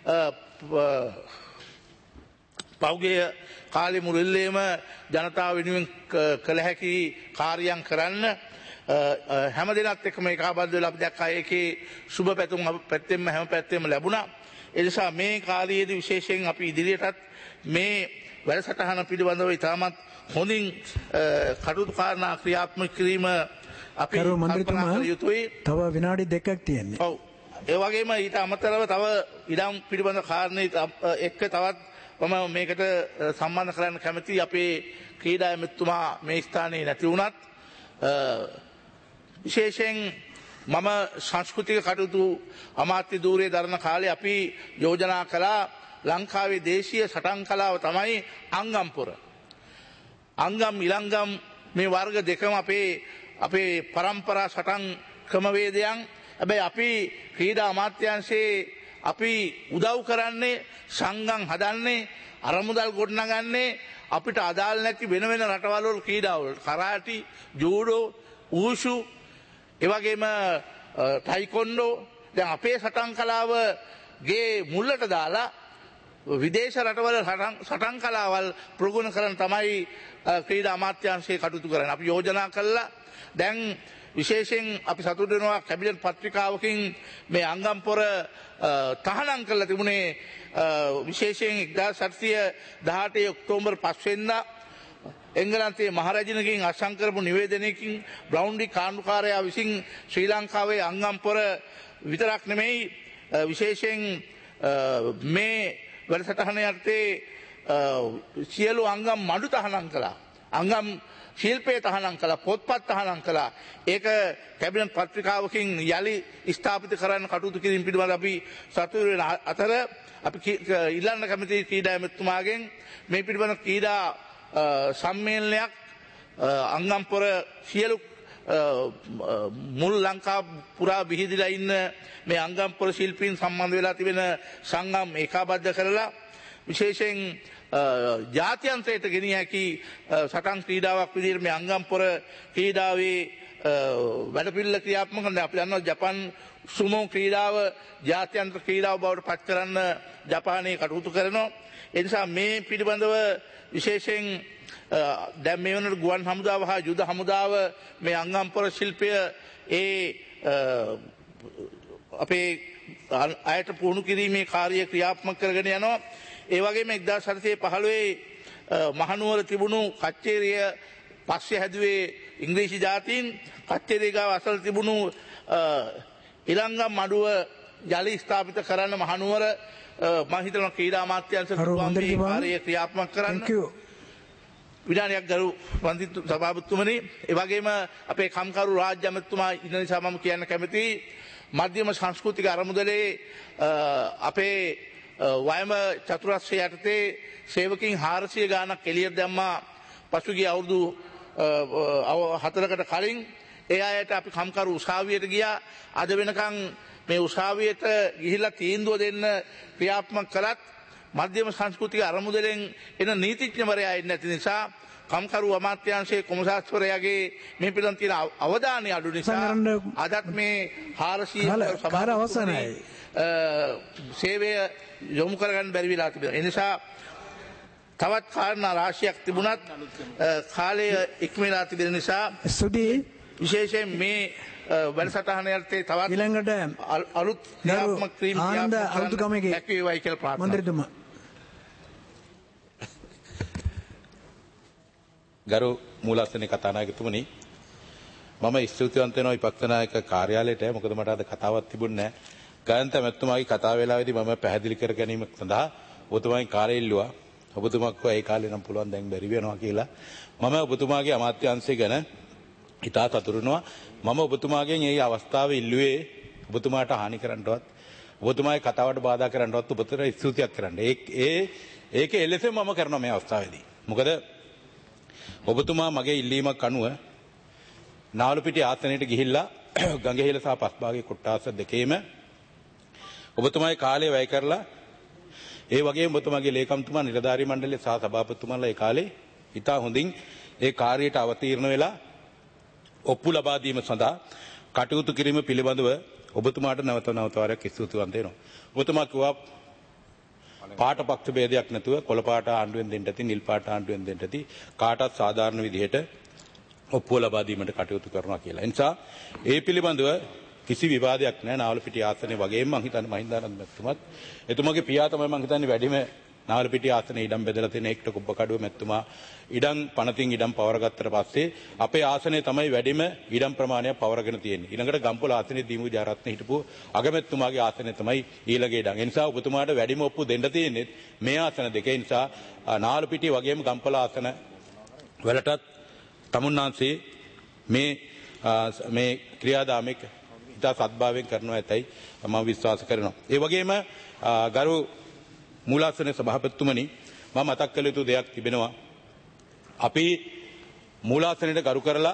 [SPEAKER 4] පෞගේ කාලේ මුළුල්ලේම ජනතාව වෙනුවෙන් කළ හැකි කාර්යයන් කරන්න හැම දිනත් එක්කම ඒකාබද්ධ වෙලා අපි දැක්කා ඒකේ සුබ පැතුම් පැත්තෙම හැම පැත්තෙම ලැබුණා. ඒ නිසා මේ කාලයේදී විශේෂයෙන් අපි ඉදිරියටත් මේ වැඩසටහන පිළිබඳව ඉතාමත් හොඳින් කටයුතු කාරණා ක්‍රියාත්මක කිරීම අපි කල්පනා කළ යුතුයි.
[SPEAKER 5] තව විනාඩි 2ක් තියෙනවා.
[SPEAKER 4] ඔව්. ඒ වගේම ඊට අමතරව තව ඉඩම් පිළිබඳ කාරණේ එක්ක තවත් මම මේකට සම්බන්ධ කරන්න කැමතියි. අපේ ක්‍රීඩා ඇමතිතුමා මේ ස්ථානයේ නැති වුණත් විශේෂයෙන් මම සංස්කෘතික කටයුතු අමාත්‍ය ධූරයේ දරන කාලේ අපි යෝජනා කළා ලංකාවේ දේශීය සටන් කලාව තමයි අංගම්පොර. අංගම් ඉලංගම් මේ වර්ග දෙකම අපේ පරම්පරා සටන් ක්‍රමවේදයන්. හැබැයි අපි ක්‍රීඩා අමාත්‍යාංශයේ අපි උදව් කරන්නේ සංගම් හදන්නේ අරමුදල් ගොඩනගන්නේ අපිට අදාළ නැති වෙන රටවල් වල ක්‍රීඩාවල කරාටි, ජූඩෝ, ඌෂු, ඒ වගේම ටයිකොන්ඩෝ දැන් අපේ සටන් කලාවගේ මුල්ලට දාලා විදේශ රටවල සටන් කලාවල් ප්‍රගුණ කරන තමයි ක්‍රීඩා අමාත්‍යාංශයේ කටයුතු කරන්නේ. අපි යෝජනා කළා දැන් විශේෂයෙන් අපි සතුටු වෙනවා කැබිනට් පත්‍රිකාවකින් මේ අංගම්පොර තහනම් කරලා තිබුණේ විශේෂයෙන් 1718 ඔක්තෝබර් 5 වෙනිදා එංගලන්තයේ මහරජිනකින් අසං කරපු නිවේදනයකින් බ්‍රවුන්ඩි කාණ්ඩුකාරයා විසින් ශ්‍රී ලංකාවේ අංගම්පොර විතරක් නෙමෙයි විශේෂයෙන් මේ වැඩසටහන යටතේ සියලු අංගම් මඩු තහනම් කළා. අංගම් ශිල්පයේ තහනම් කළා, පොත්පත් තහනම් කළා. ඒක කැබිනට් පත්‍රිකාවකින් යලි ස්ථාපිත කරන්න කටයුතු කිරීම පිළිබඳව අපි සතුටු වෙන අතර අපි ඉල්ලන්න කැමති ක්‍රීඩා ඇමතිතුමාගෙන් මේ පිළිබඳ ක්‍රීඩා සම්මේලනයක් අංගම්පොර සියලු මුල් ලංකා පුරා විහිදිලා ඉන්න මේ අංගම්පොර ශිල්පීන් සම්බන්ධ වෙලා තිබෙන සංගම් ඒකාබද්ධ කරලා විශේෂයෙන් ජාත්‍යන්තරයට ගෙනිය හැකි සටන් ක්‍රීඩාවක් විදිහට මේ අංගම්පොර ක්‍රීඩාවේ වැඩපිළිවෙල ක්‍රියාත්මක කරනවා. අපි දන්නවා ජපන් සුමෝ ක්‍රීඩාව ජාත්‍යන්තර ක්‍රීඩාව බවට පත් කරන්න ජපානයේ කටයුතු කරනවා. ඒ නිසා මේ පිළිබඳව විශේෂයෙන් දැන් මේ වෙනකොට ගුවන් හමුදාව හා යුද හමුදාව මේ අංගම්පොර ශිල්පය අපේ අයට පුහුණු කිරීමේ කාර්ය ක්‍රියාත්මක කරගෙන යනවා. ඒ වගේම 1915 මහනුවර තිබුණු කච්චේරිය පස්සේ හැදුවේ ඉංග්‍රීසි ජාතීන් කච්චේරිය ගාව අසල තිබුණු ඉලංගම් මඩුව ජලි ස්ථාපිත කරන්න මහනුවර මම හිතනවා ක්‍රීඩා අමාත්‍යාංශ කාර්යය ක්‍රියාත්මක කරන්න විධානයක් ගරු වන්දිතු සභාපතිතුමනි ඒ වගේම අපේ කම්කරු රාජ්‍ය අමාත්‍යතුමා ඉන්න නිසා මම කියන්න කැමතියි මධ්‍යම සංස්කෘතික අරමුදලේ අපේ වයම චතුරස්‍රය යටතේ සේවකින් 400 ගාණක් එළියට දැම්මා පසුගිය අවුරුදු 4කට කලින් ඒ අයට අපි කම්කරු උසාවියට ගියා අද වෙනකන් මේ උසාවියට ගිහිල්ලා තීන්දුව දෙන්න ක්‍රියාත්මක කළත් මධ්‍යම සංස්කෘතික අරමුදලෙන් එන නීතිඥවරයා ඉන්නේ නැති නිසා කම්කරු අමාත්‍යාංශයේ කොමසාරිස්වරයාගේ මේ පිළිබඳ තියෙන අවධානය අඩු නිසා අදත් මේ 400 සභාවසනයි සේවය යොමු කරගන්න බැරි වෙලා තිබෙනවා. ඒ නිසා තවත් කාරණා රාශියක් තිබුණත් කාලය ඉක්මලා තිබෙන නිසා විශේෂයෙන් මේ වැඩසටහන යටතේ තවත් ඊළඟට අලුත් ක්‍රියාත්මක ක්‍රීම් ආනන්ද අලුත්ගමගේ හැකියවයි කියලා ප්‍රාර්ථනා මන්ත්‍රීතුමා
[SPEAKER 6] ගරු මූලාසනේ කතානායකතුමනි මම ස්තුතිවන්ත වෙනවා විපක්ෂ නායක කාර්යාලයට මොකද මට අද කතාවක් තිබුණේ නැහැ ගායන්ත මැතිතුමාගේ කතාව වේලාවේදී මම පැහැදිලි කර ගැනීම සඳහා ඔබතුමාගේ කාලය ඉල්ලුවා ඔබතුමා කිව්වා ඒ කාලේ නම් පුළුවන් දැන් බැරි වෙනවා කියලා මම ඔබතුමාගේ අමාත්‍යාංශය ගැන ඉතා සතුටුනවා මම ඔබතුමාගෙන් මේ අවස්ථාව ඉල්ලුවේ ඔබතුමාට හානි කරන්නවත් ඔබතුමාගේ කතාවට බාධා කරන්නවත් ඔබතුමාට ස්තුතියක් කරන්න. ඒක එලෙසම මම කරනවා මේ අවස්ථාවේදී. මොකද ඔබතුමා මගේ ඉල්ලීමක් අනුව නාවලපිටිය ආසනයට ගිහිල්ලා ගංගහිල සහ පස්බාගේ කොට්ටාස දෙකේම ඔබතුමාගේ කාලය වැය කරලා ඒ වගේම ඔබතුමාගේ ලේකම්තුමා නිලධාරී මණ්ඩලයේ සහ සභාපතිතුමාලා ඒ කාලේ ඉතා හොඳින් ඒ කාර්යයට අවතීර්ණ වෙලා ඔප්පු ලබා දීම සඳහා කටයුතු කිරීම පිළිබඳව ඔබතුමාට නැවත වාරයක් ස්තුතිවන්ත වෙනවා. ඔබතුමා කිව්වා පාට පක්ෂ ભેදයක් නැතුව කොළ පාට ආණ්ඩුවෙන් දෙන්න ඇති නිල් පාට ආණ්ඩුවෙන් දෙන්න ඇති කාටත් සාධාරණ විදිහට ඔප්පුව ලබා දීමට කටයුතු කරනවා කියලා. ඒ නිසා ඒ පිළිබඳව කිසි විවාදයක් නැහැ. නාවලපිටිය ආසනේ වගේම මම හිතන්නේ මහින්දානන්ද මැතිතුමාත් එතුමාගේ පියා තමයි මම හිතන්නේ වැඩිම නාවලපිටිය ආසනේ ඉඩම් බෙදලා තියෙන එක්ට කුබ්බකඩුව මැතිතුමා ඉඩම් පනතින් ඉඩම් පවරගත්තට පස්සේ අපේ ආසනේ තමයි වැඩිම ඉඩම් ප්‍රමාණයක් පවරගෙන තියෙන්නේ. ඊළඟට ගම්පොළ ආසනේ දීමු ජාරත්න හිටපු අගමැතිතුමාගේ ආසනේ තමයි ඊළඟ ඉඩම්. ඒ නිසා ඔබතුමාට වැඩිම ඔප්පු දෙන්න තියෙන්නේ මේ ආසන දෙකේ. නිසා නාවලපිටිය වගේම ගම්පොළ ආසන වලටත් තමුන්නාන්සේ මේ ක්‍රියාදාමයක ඉතා සත්භාවයෙන් කරනවා ඇතයි මම විශ්වාස කරනවා. ඒ වගේම ගරු මූලාසන සභාපතිතුමනි මම මතක් කළ යුතු දෙයක් තිබෙනවා. අපි මූලාසනයට ගරු කරලා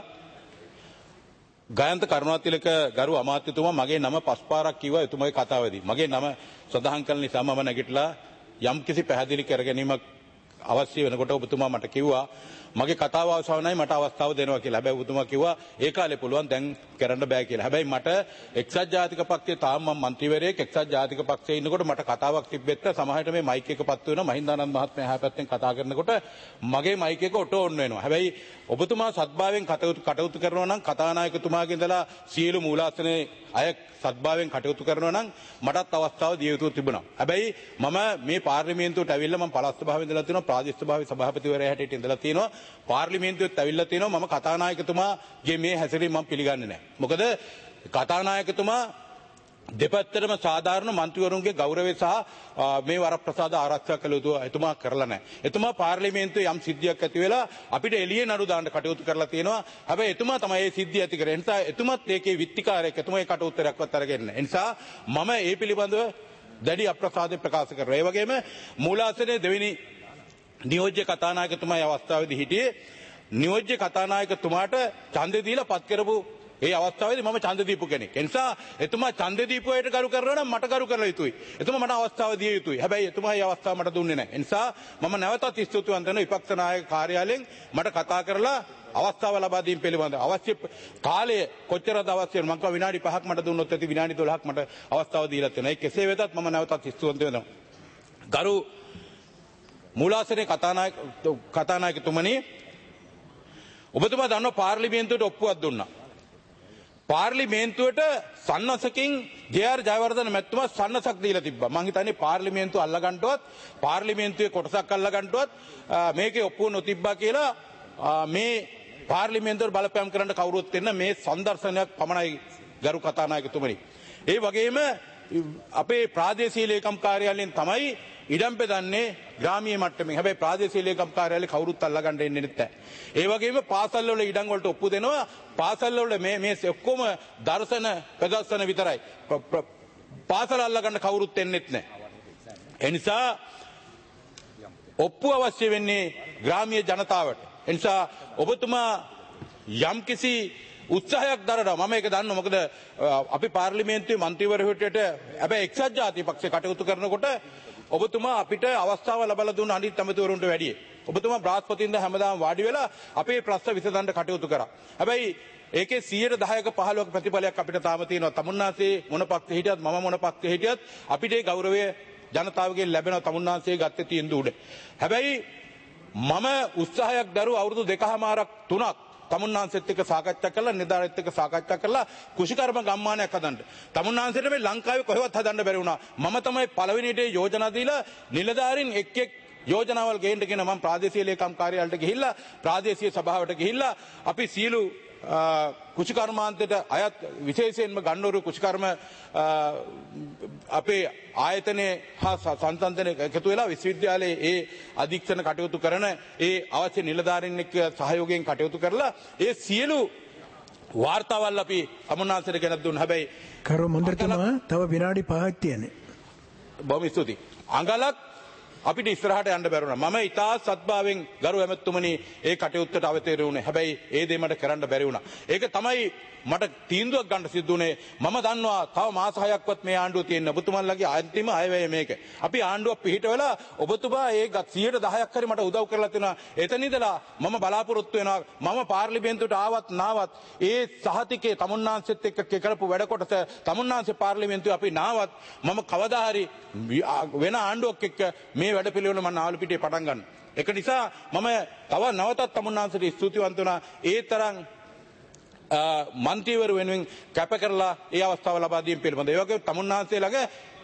[SPEAKER 6] ගායන්ත කරුණාතිලක ගරු අමාත්‍යතුමා මගේ නම පස් පාරක් කිව්වා එතුමාගේ කතාවේදී. මගේ නම සඳහන් කළ නිසා මම නැගිටලා යම්කිසි පැහැදිලි කර ගැනීමක් අවශ්‍ය වෙනකොට ඔබතුමා මට කිව්වා මගේ කතාව අවසානයි මට අවස්ථාව දෙනවා කියලා. හැබැයි ඔබතුමා කිව්වා ඒ කාලේ පුළුවන් දැන් කරන්න බෑ කියලා. හැබැයි මට එක්සත් ජාතික පක්ෂයේ තාම මම മന്ത്രിවරයෙක් එක්සත් ජාතික පක්ෂයේ ඉන්නකොට මට කතාවක් තිබෙත්ත සමහරට මේ මයික් එක පත්තු වෙනවා මහින්දානන්ද මහත්මයා එහා පැත්තෙන් කතා කරනකොට මගේ මයික් එක ඔටෝ ඔන් වෙනවා. හැබැයි ඔබතුමා සත්භාවයෙන් කටයුතු කරනවා නම් කතානායකතුමාගේ ඉඳලා සියලු මූලාසනේ අය සත්භාවයෙන් කටයුතු කරනවා නම් මටත් අවස්ථාව දිය යුතු තිබුණා. හැබැයි මම මේ පාර්ලිමේන්තුවට ඇවිල්ලා මම පළාත් සභාවේ ඉඳලා තියෙනවා ප්‍රාදේශීය සභාවේ සභාපතිවරයා හැටියට ඉඳලා තියෙනවා පාර්ලිමේන්තුවට ඇවිල්ලා තියෙනවා මම කතානායකතුමාගේ මේ හැසිරීම මම පිළිගන්නේ නැහැ. මොකද කතානායකතුමා දෙපැත්තටම සාධාරණ මන්ත්‍රීවරුන්ගේ ගෞරවය සහ මේ වරප්‍රසාද ආරක්ෂා කළ යුතු එතුමා කරලා නැහැ. එතුමා පාර්ලිමේන්තුවේ යම් සිද්ධියක් ඇති වෙලා අපිට එළියේ නඩු දාන්න කටයුතු කරලා තියෙනවා. හැබැයි එතුමා තමයි මේ සිද්ධිය ඇති කරේ. ඒ නිසා එතුමත් ඒකේ විත්තිකාරයෙක්. එතුමා ඒ කටඋත්තරයක්වත් අරගෙන නැහැ. ඒ නිසා මම ඒ පිළිබඳව දැඩි අප්‍රසාදය ප්‍රකාශ කරනවා. ඒ වගේම මූලාසනයේ දෙවෙනි නියෝජ්‍ය කතානායකතුමා මේ අවස්ථාවේදී හිටියේ නියෝජ්‍ය කතානායකතුමාට ඡන්දය දීලා පත් කරපු ඒ අවස්ථාවේදී මම ඡන්ද දීපු කෙනෙක්. ඒ නිසා එතුමා ඡන්ද දීපු අයට කරු කරනවා නම් මට කරු කරලා යුතුයි. එතුමා මට අවස්ථාව දිය යුතුයි. හැබැයි එතුමා මේ අවස්ථාව මට දුන්නේ නැහැ. ඒ නිසා මම නැවතත් ස්තුතිවන්ත වෙනවා විපක්ෂ නායක කාර්යාලයෙන් මට කතා කරලා අවස්ථාව ලබා දීම පිළිබඳව අවශ්‍ය කාලය කොච්චරද අවශ්‍ය මම කව විනාඩි 5ක් මට දුන්නොත් ඇති විනාඩි 12ක් මට අවස්ථාව දීලා තියෙනවා. ඒ කෙසේ වෙතත් මම නැවතත් ස්තුතිවන්ත වෙනවා. ගරු මූලාසනේ කතානායකතුමනි ඔබතුමා දන්නවා පාර්ලිමේන්තුවට ඔප්පුවක් දුන්නා. පාර්ලිමේන්තුවට සන්නසකින් ජේ.ආර්. ජයවර්ධන මැතිතුමා සන්නසක් දීලා තිබ්බා. මං හිතන්නේ පාර්ලිමේන්තුව අල්ලගන්නවත් පාර්ලිමේන්තුවේ කොටසක් අල්ලගන්නවත් මේකේ ඔප්පුව නොතිබ්බා කියලා මේ පාර්ලිමේන්තුවට බලපෑම් කරන්න කවුරුත් වෙන්න මේ සංදර්ශනයක් පමණයි ගරු කතානායකතුමනි. ඒ වගේම අපේ ප්‍රාදේශීය ලේකම් කාර්යාලයෙන් තමයි ඉඩම් බෙදන්නේ ග්‍රාමීය මට්ටමින්. හැබැයි ප්‍රාදේශීය ලේකම් කාර්යාලේ කවුරුත් අල්ලගන්න එන්නේ නැහැ. ඒ වගේම පාසල් වල ඉඩම් වලට ඔප්පු දෙනවා. පාසල් වල මේ ඔක්කොම දර්ශන ප්‍රදර්ශන විතරයි. පාසල අල්ලගන්න කවුරුත් එන්නේත් නැහැ. ඒ නිසා ඔප්පු අවශ්‍ය වෙන්නේ ග්‍රාමීය ජනතාවට. ඒ නිසා ඔබතුමා යම්කිසි උත්සාහයක් දරනවා. මම ඒක දන්නවා. මොකද අපි පාර්ලිමේන්තුවේ මන්ත්‍රීවරයෙකුට හැබැයි එක්සත් ජාතික පක්ෂේ කටයුතු කරනකොට ඔබතුමා අපිට අවස්ථාව ලබා දුන්න අනිත් ඇමතිවරුන්ට වැඩිය. ඔබතුමා බ්‍රහස්පතින්ද හැමදාම වාඩි වෙලා අපේ ප්‍රශ්න විසඳන්න කටයුතු කරා. හැබැයි ඒකේ 10%ක 15ක ප්‍රතිඵලයක් අපිට තාම තියෙනවා. තමුන්නාසේ මොන පක්ෂේ හිටියත් මම මොන පක්ෂේ හිටියත් අපිට ඒ ගෞරවය ජනතාවගෙන් ලැබෙනවා. තමුන්නාසේ ගත්තේ තීන්දුව උඩ. හැබැයි මම උත්සාහයක් දරුව අවුරුදු 2කමාරක් 3ක් තමුන්නාන්සෙත් එක්ක සාකච්ඡා කරලා නිදාරෙත් එක්ක සාකච්ඡා කරලා කුෂිකර්ම ගම්මානයක් හදන්න. තමුන්නාන්සෙට මේ ලංකාවේ කොහෙවත් හදන්න බැරි වුණා. මම තමයි පළවෙනිට යෝජනා දීලා නිලධාරීන් එක් යෝජනාවල් ගේන්න කියන මම ප්‍රාදේශීය ලේකම් කාර්යාලයට ගිහිල්ලා ප්‍රාදේශීය සභාවට ගිහිල්ලා අපි සියලු කුෂිකර්මාන්තයට අයත් විශේෂයෙන්ම ගන්නවරු කුෂිකර්ම අපේ ආයතනයේ හා සංසන්දනය එකතු වෙලා විශ්වවිද්‍යාලයේ ඒ අධීක්ෂණ කටයුතු කරන ඒ අවශ්‍ය නිලධාරීන් එක්ක සහයෝගයෙන් කටයුතු කරලා ඒ සියලු වාර්තාවල් අපි අමුණාන්සේට ගෙනත් දුන්නා. හැබැයි
[SPEAKER 5] කරු මන්ත්‍රීතුමා තව විනාඩි 5ක් තියෙනවා.
[SPEAKER 6] බොහොම ස්තුතියි. අඟලක් අපිට ඉස්සරහට යන්න බැරුණා. මම ඉතා සත්භාවයෙන් ගරු ඇමතුමනි ඒ කටයුත්තට අවතීර්ණ වුණේ. හැබැයි ඒ දේ මට කරන්න බැරි වුණා. ඒක තමයි මට තීන්දුවක් ගන්න සිද්ධ වුණේ. මම දන්නවා තව මාස 6ක්වත් මේ ආණ්ඩුව තියෙන. ඔබතුමන්ලගේ අන්තිම අයවැය මේක. අපි ආණ්ඩුව පිහිටවලා ඔබතුමා ඒ 110ක් හරි මට උදව් කරලා තියෙනවා. එතන ඉඳලා මම බලාපොරොත්තු වෙනවා මම පාර්ලිමේන්තුවට ආවත් නාවත් ඒ සහතිකේ තමුන්නාන්සෙත් එක්ක කරපු වැඩ කොටස තමුන්නාන්සේ පාර්ලිමේන්තුවේ අපි නාවත් මම කවදා හරි වෙන ආණ්ඩුවක් එක්ක මේ වැඩ පිළිවෙල මම නාවල පිටේ පටන් ගන්න. ඒක නිසා මම තව නවතත් තමුන්නාන්සේට ස්තුතිවන්ත වෙනවා. ඒ තරම් මන්ත්‍රීවරු වෙනුවෙන් කැප කරලා ඒ අවස්ථාව ලබා දීම පිළිබඳ. ඒ වගේම තමුන්නාන්සේ ළඟ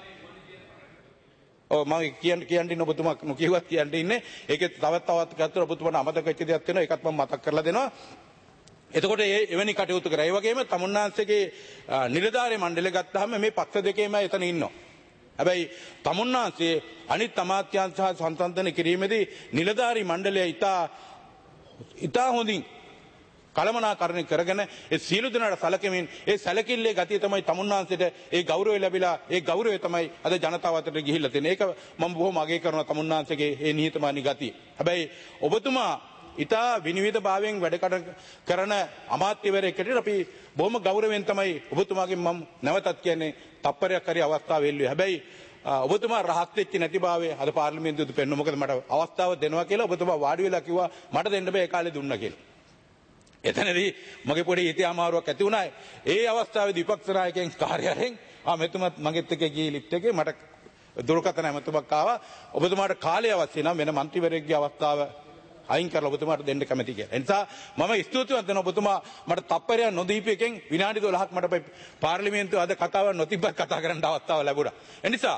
[SPEAKER 6] මම කියන්නේ ඔබතුමා නොකියුවත් කියන්නේ ඉන්නේ. ඒකේ තවත් ගත්තොත් ඔබතුමාට අමතක වෙච්ච දෙයක් තියෙනවා. ඒකත් මම මතක් කරලා දෙනවා. එතකොට ඒ එවැනි කටයුතු කරා. ඒ වගේම තමුන්නාන්සේගේ නිලධාරී මණ්ඩලය ගත්තාම මේ පක්ෂ දෙකේම එතන ඉන්නවා. හැබැයි තමුන්නාන්සේ අනිත් අමාත්‍යාංශ සහ සංසන්දනය කිරීමේදී නිලධාරී මණ්ඩලය ඉතා හොඳින් කළමනාකරණය කරගෙන ඒ සියලු දෙනාට සැලකෙමින් ඒ සැලකිල්ලේ ගතිය තමයි තමුන්නාන්සේට ඒ ගෞරවය ලැබිලා ඒ ගෞරවය තමයි අද ජනතාව අතරට ගිහිල්ලා තියෙන්නේ. ඒක මම බොහොම අගය කරනවා තමුන්නාන්සේගේ ඒ නිහතමානී ගතිය. හැබැයි ඔබතුමා ඉතා විනිවිද භාවයෙන් වැඩ කරන අමාත්‍යවරයෙක් හැටියට අපි බොහොම ගෞරවයෙන් තමයි ඔබතුමාගෙන් මම නැවතත් කියන්නේ තප්පරයක් හරි අවස්ථාව එල්ලුවේ. හැබැයි ඔබතුමා රහත් වෙච්ච නැතිභාවය අද පාර්ලිමේන්තුවේ පෙන්වුවා. මොකද මට අවස්ථාව දෙනවා කියලා ඔබතුමා වාඩි වෙලා කිව්වා මට දෙන්න බෑ ඒ කාලේ දුන්නා කියලා. එතනදී මගේ පොඩි හිතේ අමාරුවක් ඇති වුණා. ඒ අවස්ථාවේදී විපක්ෂ නායකයන් කාර්යාලයෙන් මෙතුමත් මගෙත් එක්ක ගිහී ලිෆ්ට් එකේ මට දුරකථන ඇමතුමක් ආවා. ඔබතුමාට කාලය අවශ්‍ය නම් වෙන മന്ത്രിවරයෙක්ගේ අවස්ථාව අයින් කරලා ඔබතුමාට දෙන්න කැමති කියලා. ඒ නිසා මම ස්තුතිවන්ත වෙනවා ඔබතුමා මට තප්පරයක් නොදීපු එකෙන් විනාඩි 12ක් මට පාර්ලිමේන්තුවේ අද කතාව නොතිබ්බත් කතා කරන්න අවස්ථාව ලැබුණා. ඒ නිසා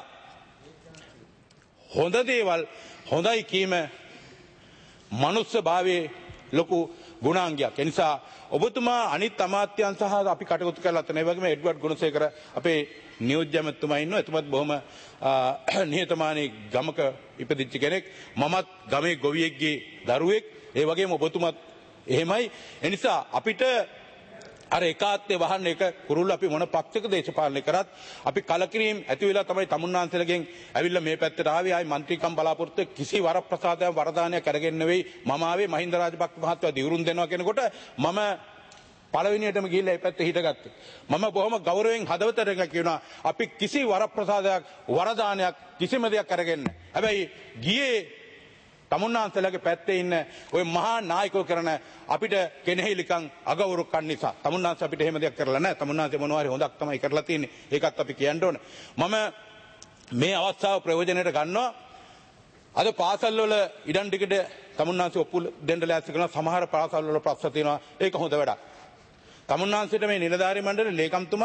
[SPEAKER 6] හොඳ දේවල් හොඳයි කීම මනුස්ස භාවයේ ලොකු ගුණාංගයක්. ඒ නිසා ඔබතුමා අනිත් අමාත්‍යයන් සහ අපි කටයුතු කරලා තියෙන ඒ වගේම එඩ්වඩ් ගුණසේකර අපේ නියෝජ්‍ය ඇමතුමා ඉන්නවා. එතුමත් බොහොම නිහතමානී ගමක ඉපදිච්ච කෙනෙක්. මමත් ගමේ ගොවියෙක්ගේ දරුවෙක්. ඒ වගේම ඔබතුමත් එහෙමයි. ඒ නිසා අපිට අර එකාත්ය වහන්න එක කුරුල්ල අපි මොන පක්ෂයක දේශපාලනය කරත් අපි කලකිරීම ඇති වෙලා තමයි තමුන්නාන්සලගෙන් ඇවිල්ලා මේ පැත්තට ආවේ. ආයි മന്ത്രിකම් බලාපොරොත්තු කිසි වරප්‍රසාදයක් වරදානයක් අරගෙන නෙවෙයි මම ආවේ මහින්ද රාජපක්ෂ මහත්තයා දිවුරුම් දෙනවා කෙනකොට මම පළවෙනියටම ගිහිල්ලා මේ පැත්තේ හිටගත්තා. මම බොහොම ගෞරවයෙන් හදවතට කියනවා අපි කිසි වරප්‍රසාදයක් වරදානයක් කිසිම දෙයක් අරගෙන නැහැ. හැබැයි ගියේ තමුන්නාන්සලගේ පැත්තේ ඉන්න ඔය මහා නායකයෝ කරන අපිට කෙනෙහිලිකම් අගෞරවකම් නිසා තමුන්නාන්ස අපිට එහෙම දෙයක් කරලා නැහැ. තමුන්නාන්සේ මොනවා හරි හොඳක් තමයි කරලා තියෙන්නේ. ඒකත් අපි කියන්න ඕනේ. මම මේ අවස්ථාව ප්‍රයෝජනයට ගන්නවා. අද පාසල් වල ඉඩම් ටිකට තමුන්නාන්සේ ඔප්පු දෙන්න ලෑස්ති කරන සමහර පාසල් වල ප්‍රශ්න තියෙනවා. ඒක හොඳ වැඩක්. තමුන්නාන්සේට මේ නිලධාරී මණ්ඩලයේ ලේකම්තුමා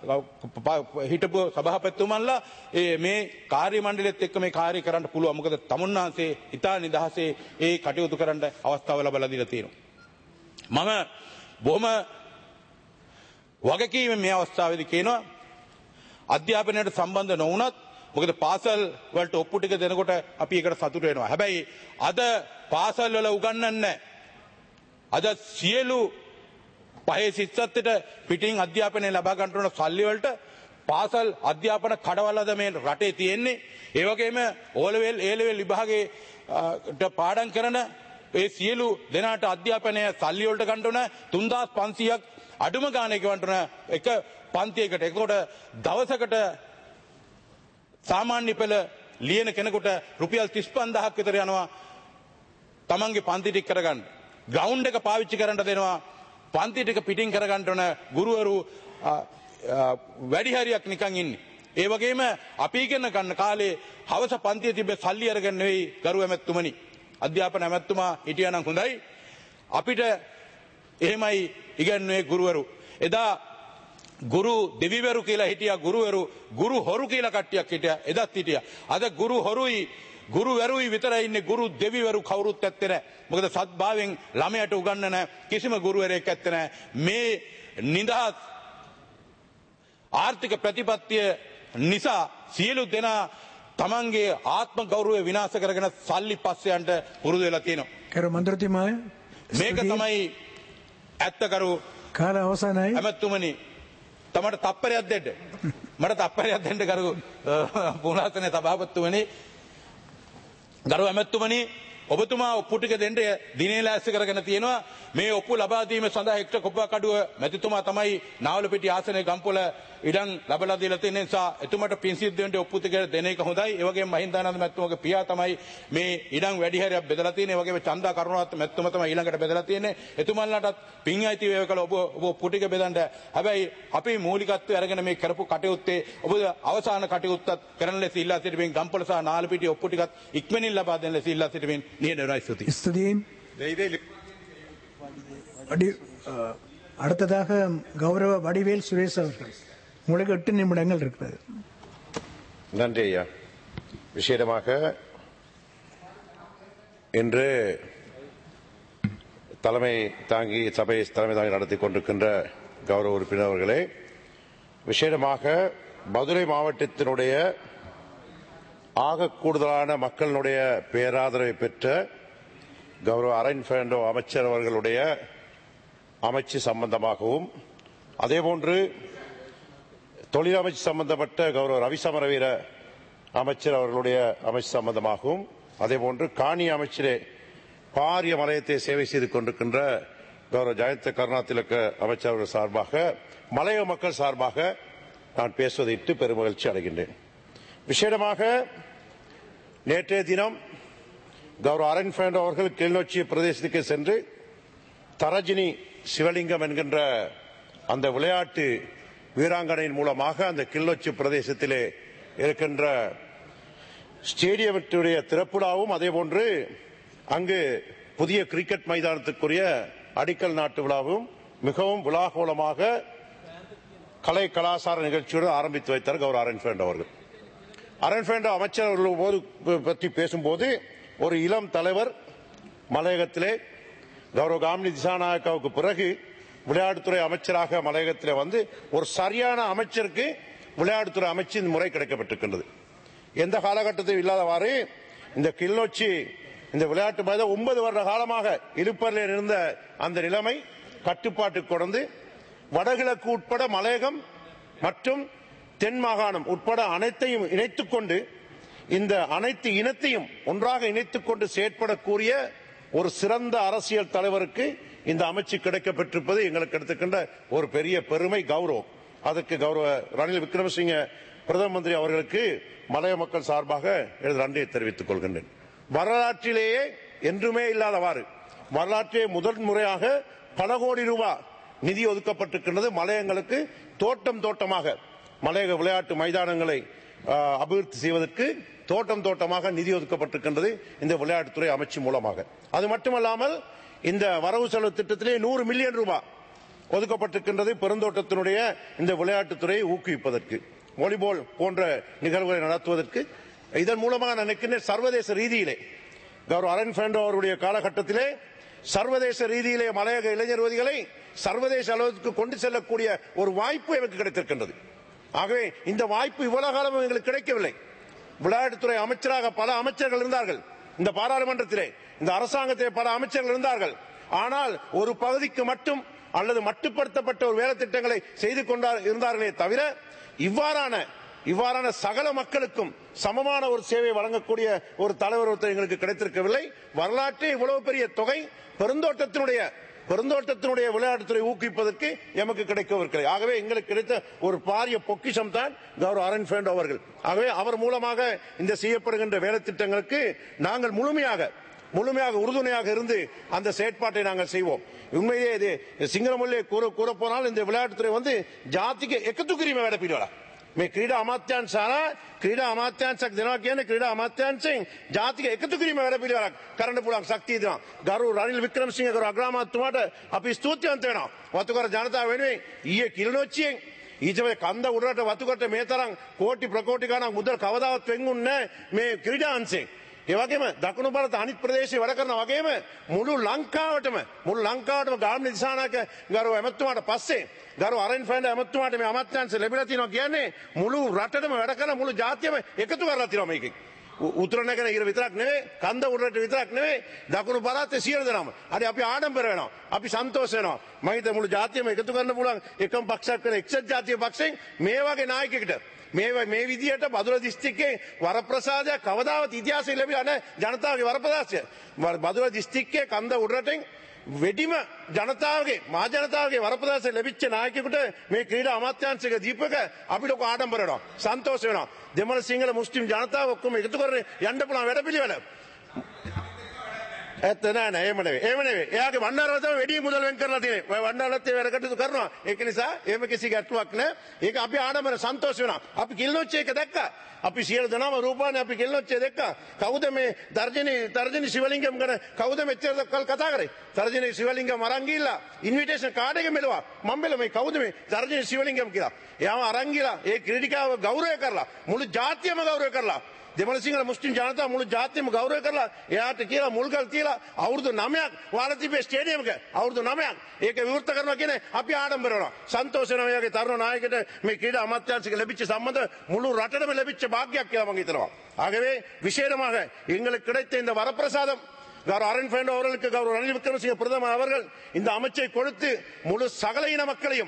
[SPEAKER 6] හිටපු සභාපතිතුමන්ලා මේ කාර්ය මණ්ඩලයේත් එක්ක මේ කාර්ය කරන්න පුළුවන්. මොකද තමුන්නාන්සේ ඉතා නිදහසේ ඒ කටයුතු කරන්න අවස්ථාව ලබා දීලා තියෙනවා. මම බොහොම වගකීමෙන් මේ අවස්ථාවේදී කියනවා අධ්‍යාපනයට සම්බන්ධ නොවුනත් මොකද පාසල් වලට ඔප්පු ටික දෙනකොට අපි ඒකට සතුටු වෙනවා. හැබැයි අද පාසල් වල උගන්වන්නේ නැහැ. අද සියලු පහේ සිත්සත්ට පිටින් අධ්‍යාපනය ලබා ගන්නට ඕන සල්ලි වලට පාසල් අධ්‍යාපන කඩවලද මේ රටේ තියෙන්නේ. ඒ වගේම O level A level විභාගයේ පාඩම් කරන ඒ සියලු දෙනාට අධ්‍යාපනය සල්ලි වලට ගන්න ඕන 3500ක් අඩුම ගානේ ගෙවන්න ඕන එක පන්තියකට. ඒකට දවසකට සාමාන්‍ය පෙළ ලියන කෙනෙකුට රුපියල් 35000ක් විතර යනවා තමන්ගේ පන්ති ටික කරගන්න. ග්‍රවුන්ඩ් එක පාවිච්චි කරන්න දෙනවා. පන්ති ටික පිටින් කරගන්න ඕන ගුරුවරු වැඩි හරියක් නිකන් ඉන්නේ. ඒ වගේම අපි ඉගෙන ගන්න කාලේ හවස පන්තියේ තිබ්බ සල්ලි අරගෙන නෙවෙයි ගරු ඇමැතුමනි. අධ්‍යාපන ඇමැතුමා හිටියානම් හොඳයි. අපිට එහෙමයි ඉගෙනුවේ ගුරුවරු. එදා ගුරු දෙවිවරු කියලා හිටියා ගුරුවරු ගුරු හොරු කියලා කට්ටියක් හිටියා එදත් හිටියා. අද ගුරු හොරුයි ගුරුවරුයි විතරයි ඉන්නේ. ගුරු දෙවිවරු කවුරුත් ඇත්තේ නැහැ. මොකද සත්භාවයෙන් ළමයට උගන්වන කිසිම ගුරුවරයෙක් ඇත්තේ නැහැ. මේ නිදහස් ආර්ථික ප්‍රතිපත්තිය නිසා සියලු දෙනා තමන්ගේ ආත්ම ගෞරවය විනාශ කරගෙන සල්ලි පස්සේ යන්න පුරුදු වෙලා තියෙනවා.
[SPEAKER 5] කරු මන්ත්‍රතුමා
[SPEAKER 6] මේක තමයි ඇත්ත කරු
[SPEAKER 5] කාල අවසానයි.
[SPEAKER 6] ඇමතුමනි තමට තප්පරයක් දෙන්න. මට තප්පරයක් දෙන්න කරු පුරාතන සභාපතිතුමනි. ගරු ඇමතුමනි ඔබතුමා ඔප්පු ටික දෙන්න දිනේ ලෑස්ති කරගෙන තියෙනවා. මේ ඔප්පු ලබා දීම සඳහා එක්ක කොප්පකඩුව මැතිතුමා තමයි නාවලපිටිය ආසනයේ ගම්පොළ ඉඩම් ලබා දීලා තියෙන නිසා එතුමාට පින් සිද්ධ වෙන්න ඔප්පු ටික දෙන එක හොඳයි. ඒ වගේම මහින්දානන්ද මැතිතුමාගේ පියා තමයි මේ ඉඩම් වැඩි හරියක් බෙදලා තියෙන්නේ. ඒ වගේම චන්දා කරුණාරත්න මැතිතුමා තමයි ඊළඟට බෙදලා තියෙන්නේ. එතුමන්ලාටත් පින් අයිති වේව කළ ඔබ ඔප්පු ටික බෙදන්න. හැබැයි අපි මූලිකත්වය අරගෙන මේ කරපු කටයුත්තේ ඔබ අවසාන කටයුත්තත් කරන ලෙස ඉල්ලා සිටිමින් ගම්පොළ සහ නාවලපිටිය ඔප්පු ටිකත් ඉක්මනින් ලබා දෙන ලෙස ඉල්ලා සිටිමින් නියදවයි ස්තුති.
[SPEAKER 5] ஸ்துதியின் அடுத்ததாக கௌரவ வடிவேல் சுரேஷ் அவர்கள் உங்களுக்கு 8 நிமிடங்கள் இருக்கிறது.
[SPEAKER 7] நன்றி ஐயா. விசேடமாக இன்று தலைமை தாங்கி நடத்தி கொண்டிருக்கின்ற கௌரவ உறுப்பினர் அவர்களே, விசேடமாக மதுரை மாவட்டத்தினுடைய ஆக கூடுதலான மக்களுடைய பேராதரவை பெற்ற கௌரவ அரைன் பெர்னாண்டோ அமைச்சர் அவர்களுடைய அமைச்சு சம்பந்தமாகவும், அதேபோன்று தொழிலமைச்சு சம்பந்தப்பட்ட கௌரவ ரவி சமரவீர அமைச்சர் அவர்களுடைய அமைச்சு சம்பந்தமாகவும், அதேபோன்று காணி அமைச்சரே பாரிய மலையத்தை சேவை செய்து கொண்டிருக்கின்ற கௌரவ ஜயந்த கருணாதிலக அமைச்சர் அவர்கள் சார்பாக, மலைய மக்கள் சார்பாக நான் பேசுவதையிட்டு பெருமகிழ்ச்சி அடைகின்றேன். விசேடமாக நேற்றைய தினம் கௌரவ அரைன் பெர்னாண்டோ அவர்கள் கிளிநொச்சி பிரதேசத்துக்கு சென்று தரஜினி சிவலிங்கம் என்கின்ற அந்த விளையாட்டு வீராங்கனையின் மூலமாக அந்த கிளிநொச்சி பிரதேசத்திலே இருக்கின்ற ஸ்டேடியத்துடைய திறப்புலாவும், அதேபோன்று அங்கு புதிய கிரிக்கெட் மைதானத்துக்குரிய அடிக்கல் நாட்டு விழாவும் மிகவும் விழாகோலமாக கலை கலாச்சார நிகழ்ச்சியுடன் ஆரம்பித்து வைத்தார் கௌரவ அரைன் பெர்னாண்டோ அவர்கள். அரைன் பெர்னாண்டோ அமைச்சர் அவர்கள் பற்றி பேசும்போது ஒரு இளம் தலைவர் மலையகத்திலே கௌரவ காமினி திசாநாயக்காவுக்கு பிறகு விளையாட்டுத்துறை அமைச்சராக மலையகத்திலே வந்து ஒரு சரியான அமைச்சருக்கு விளையாட்டுத்துறை அமைச்சு இந்த முறை கிடைக்கப்பட்டிருக்கின்றது. எந்த காலகட்டத்தில் இல்லாதவாறு இந்த கிளிநொச்சி இந்த விளையாட்டு மைதானம் 9 வருட காலமாக இருப்பரில் இருந்த அந்த நிலைமை கட்டுப்பாட்டுக்கு கொண்டு வடகிழக்கு உட்பட மலையகம் மற்றும் தென் மாகாணம் உட்பட அனைத்தையும் இணைத்துக் கொண்டு இந்த அனைத்து இனத்தையும் ஒன்றாக இணைத்துக் கொண்டு செயற்படக்கூடிய ஒரு சிறந்த அரசியல் தலைவருக்கு இந்த அமைச்சு கிடைக்கப்பட்டிருப்பது எங்களுக்கு எடுத்துக்கின்ற ஒரு பெரிய பெருமை, கௌரவம். அதற்கு கௌரவ ரணில் விக்ரமசிங்க பிரதம மந்திரி அவர்களுக்கு மலைய மக்கள் சார்பாக எனது நன்றியை தெரிவித்துக் கொள்கின்றேன். வரலாற்றிலேயே என்றுமே இல்லாதவாறு வரலாற்றிலே முதல் முறையாக பல கோடி ரூபாய் நிதி ஒதுக்கப்பட்டிருக்கின்றது மலையங்களுக்கு. தோட்டமாக மலையக விளையாட்டு மைதானங்களை அபிவிருத்தி செய்வதற்கு தோட்டமாக நிதி ஒதுக்கப்பட்டிருக்கின்றது இந்த விளையாட்டுத்துறை அமைச்சு மூலமாக. அது மட்டுமல்லாமல் இந்த வரவு செலவு திட்டத்திலே 100 மில்லியன் ரூபாய் ஒதுக்கப்பட்டிருக்கின்றது பெருந்தோட்டத்தினுடைய இந்த விளையாட்டுத்துறையை ஊக்குவிப்பதற்கு, வாலிபால் போன்ற நிகழ்வுகளை நடத்துவதற்கு. இதன் மூலமாக நினைக்கின்ற சர்வதேச ரீதியிலே கௌரவ அருண் ஃபெர்னாண்டோ அவருடைய காலகட்டத்திலே சர்வதேச ரீதியிலே மலையக இளைஞர்வதிகளை சர்வதேச அளவுக்கு கொண்டு செல்லக்கூடிய ஒரு வாய்ப்பு எனக்கு கிடைத்திருக்கின்றது. ஆகவே இந்த வாய்ப்பு இவ்வளவு காலம் எங்களுக்கு கிடைக்கவில்லை. விளையாட்டுத்துறை அமைச்சராக பல அமைச்சர்கள் இருந்தார்கள், இந்த பாராளுமன்றத்திலே இந்த அரசாங்கத்திலே பல அமைச்சர்கள் இருந்தார்கள். ஆனால் ஒரு பகுதிக்கு மட்டும் அல்லது மட்டுப்படுத்தப்பட்ட ஒரு வேலை திட்டங்களை செய்து இருந்தார்களே தவிர இவ்வாறான சகல மக்களுக்கும் சமமான ஒரு சேவை வழங்கக்கூடிய ஒரு தலைவர் எங்களுக்கு கிடைத்திருக்கவில்லை. வரலாற்றே இவ்வளவு பெரிய தொகை பெருந்தோட்டத்தினுடைய விளையாட்டுத்துறை ஊக்குவிப்பதற்கு எமக்கு கிடைக்கவில்லை. ஆகவே எங்களுக்கு கிடைத்த ஒரு பாரிய பொக்கிஷம் தான் கௌரவ அருண் ஃபெர்னாண்டோ அவர்கள். ஆகவே அவர் மூலமாக இந்த செய்யப்படுகின்ற வேலை திட்டங்களுக்கு நாங்கள் முழுமையாக உறுதுணையாக இருந்து அந்த செயற்பாட்டை நாங்கள் செய்வோம். உண்மையிலே இது சிங்கள மொழியை கூற போனால் இந்த விளையாட்டுத்துறை ஜாதிக்கு එකතුකිරීම වැඩ පිළිවෙලක්. මේ ක්‍රීඩා අමාත්‍යාංශයක් දෙනවා කියන්නේ ක්‍රීඩා අමාත්‍යාංශයෙන් ජාතික එකතුකිරීම වැඩ පිළිවෙලක් කරන්න පුළුවන් ශක්තිය දෙනවා. ගරු රනිල් වික්‍රමසිංහ ගරු අග්‍රාමාත්‍යතුමාට අපි ස්තුතිවන්ත වෙනවා. වතුකර ජනතාව වෙනුවෙන් ඊයේ කිලිනොච්චියෙන් ඊජේ කන්ද උඩරට වතුකට මේ තරම් කෝටි ප්‍රකෝටි ගණන් මුදල් කවදාවත් වෙන්ුන්නේ නැහැ මේ ක්‍රීඩා අංශයෙන්. ඒ වගේම දකුණු ಭಾರತ අනිත් ප්‍රදේශේ වැඩ කරන වගේම මුළු ලංකාවටම ගාමිණී දිසානායක ගරු ඇමතුමාට පස්සේ ගරු අරුණ් ෆෙර්නාන්ඩෝ ඇමතුමාට මේ අමාත්‍යාංශ ලැබිලා තියෙනවා කියන්නේ මුළු රටටම වැඩ කරන මුළු ජාතියම එකතු කරලා තියෙනවා මේකෙන්. උතුර නැගෙන ඉර විතරක් නෙවෙයි, කන්ද උඩරට විතරක් නෙවෙයි, දකුණු පළාතේ සියලු දෙනාම. හරි අපි ආඩම්බර වෙනවා. අපි සන්තෝෂ වෙනවා. මම හිත මුළු ජාතියම එකතු කරන්න පුළුවන් එකම පක්ෂයක් වෙන එක්සත් ජාතික පක්ෂයෙන් මේ වගේ නායකයෙකුට මේ විදියට බදුල්ල දිස්ත්‍රික්කයේ වරප්‍රසාදයක් කවදාවත් ඉතිහාසයේ ලැබිලා නැහැ. ජනතාවගේ වරප්‍රසාදය බදුල්ල දිස්ත්‍රික්කයේ කන්ද උඩරටින් වෙඩිම මහා ජනතාවගේ වරප්‍රසාදය ලැබිච්ච නායකයෙකුට මේ ක්‍රීඩා අමාත්‍යාංශයක දීපක අපිට ලොකු ආඩම්බර වෙනවා, සන්තෝෂ වෙනවා. දෙමළ සිංහල මුස්ලිම් ජනතාව ඔක්කොම එකතු කරගෙන යන්න පුළුවන් වැඩපිළිවෙල. ඇත්ත නෑ එහෙම නෙවෙයි. එයාගේ වණ්ඩාරවල තමයි වැඩි මුදල් වෙන් කරලා තියෙන්නේ. ඔය වණ්ඩාරවලත් ඒ වැඩ කටයුතු කරනවා. ඒක නිසා එහෙම කිසි ගැටලුවක් නෑ. ඒක අපි ආඩම්බර සන්තෝෂ වෙනවා. අපි කිල්නොච්ච එක දැක්කා. අපි සියලු දෙනාම රූපවාහිනිය අපි කිල්නොච්ච දැක්කා. කවුද මේ තර්ජනි ශිවලිංගම් ගැන කවුද මෙච්චර කල් කතා කරේ? තර්ජනි ශිවලිංගම් අරන් ගිහිල්ලා ඉන්විටේෂන් කාඩ් එක මෙලුවා. මම බැලුවා මේ කවුද මේ තර්ජනි ශිවලිංගම් කියලා. එයාම අරන් ගිහලා ඒ ක්‍රීඩිකාව ගෞරවය කරලා මුළු ජාතියම ගෞරවය කරලා දෙමළ සිංහල මුස්ලිම් ජනතාව මුළු ජාතියම ගෞරවය කරලා එයාට කියලා මුල්ගල් තියලා අවුරුදු 9ක් වාලා තිබේ ස්ටේඩියම් එක අවුරුදු 9ක් ඒක විවෘත කරනවා කියන්නේ අපි ආඩම්බර වෙනවා, සන්තෝෂ වෙනවා. මේ වගේ තරුණ නායකයෙකුට මේ ක්‍රීඩා අමාත්‍යාංශික ලැබිච්ච සම්බන්ධ මුළු රටටම ලැබිච්ච භාග්‍යයක් කියලා මම හිතනවා. ஆகவே விசேடமாக எங்களுக்கு கிடைத்த இந்த வரப்பிரசாதம் கௌரவ அருண் ஃபெர்னாண்டோ அவர்களுக்கு கௌரவ ரணில் விக்ரமசிங்க பிரதமர் அவர்கள் இந்த அமைச்சை கொடுத்து முழு சகல இன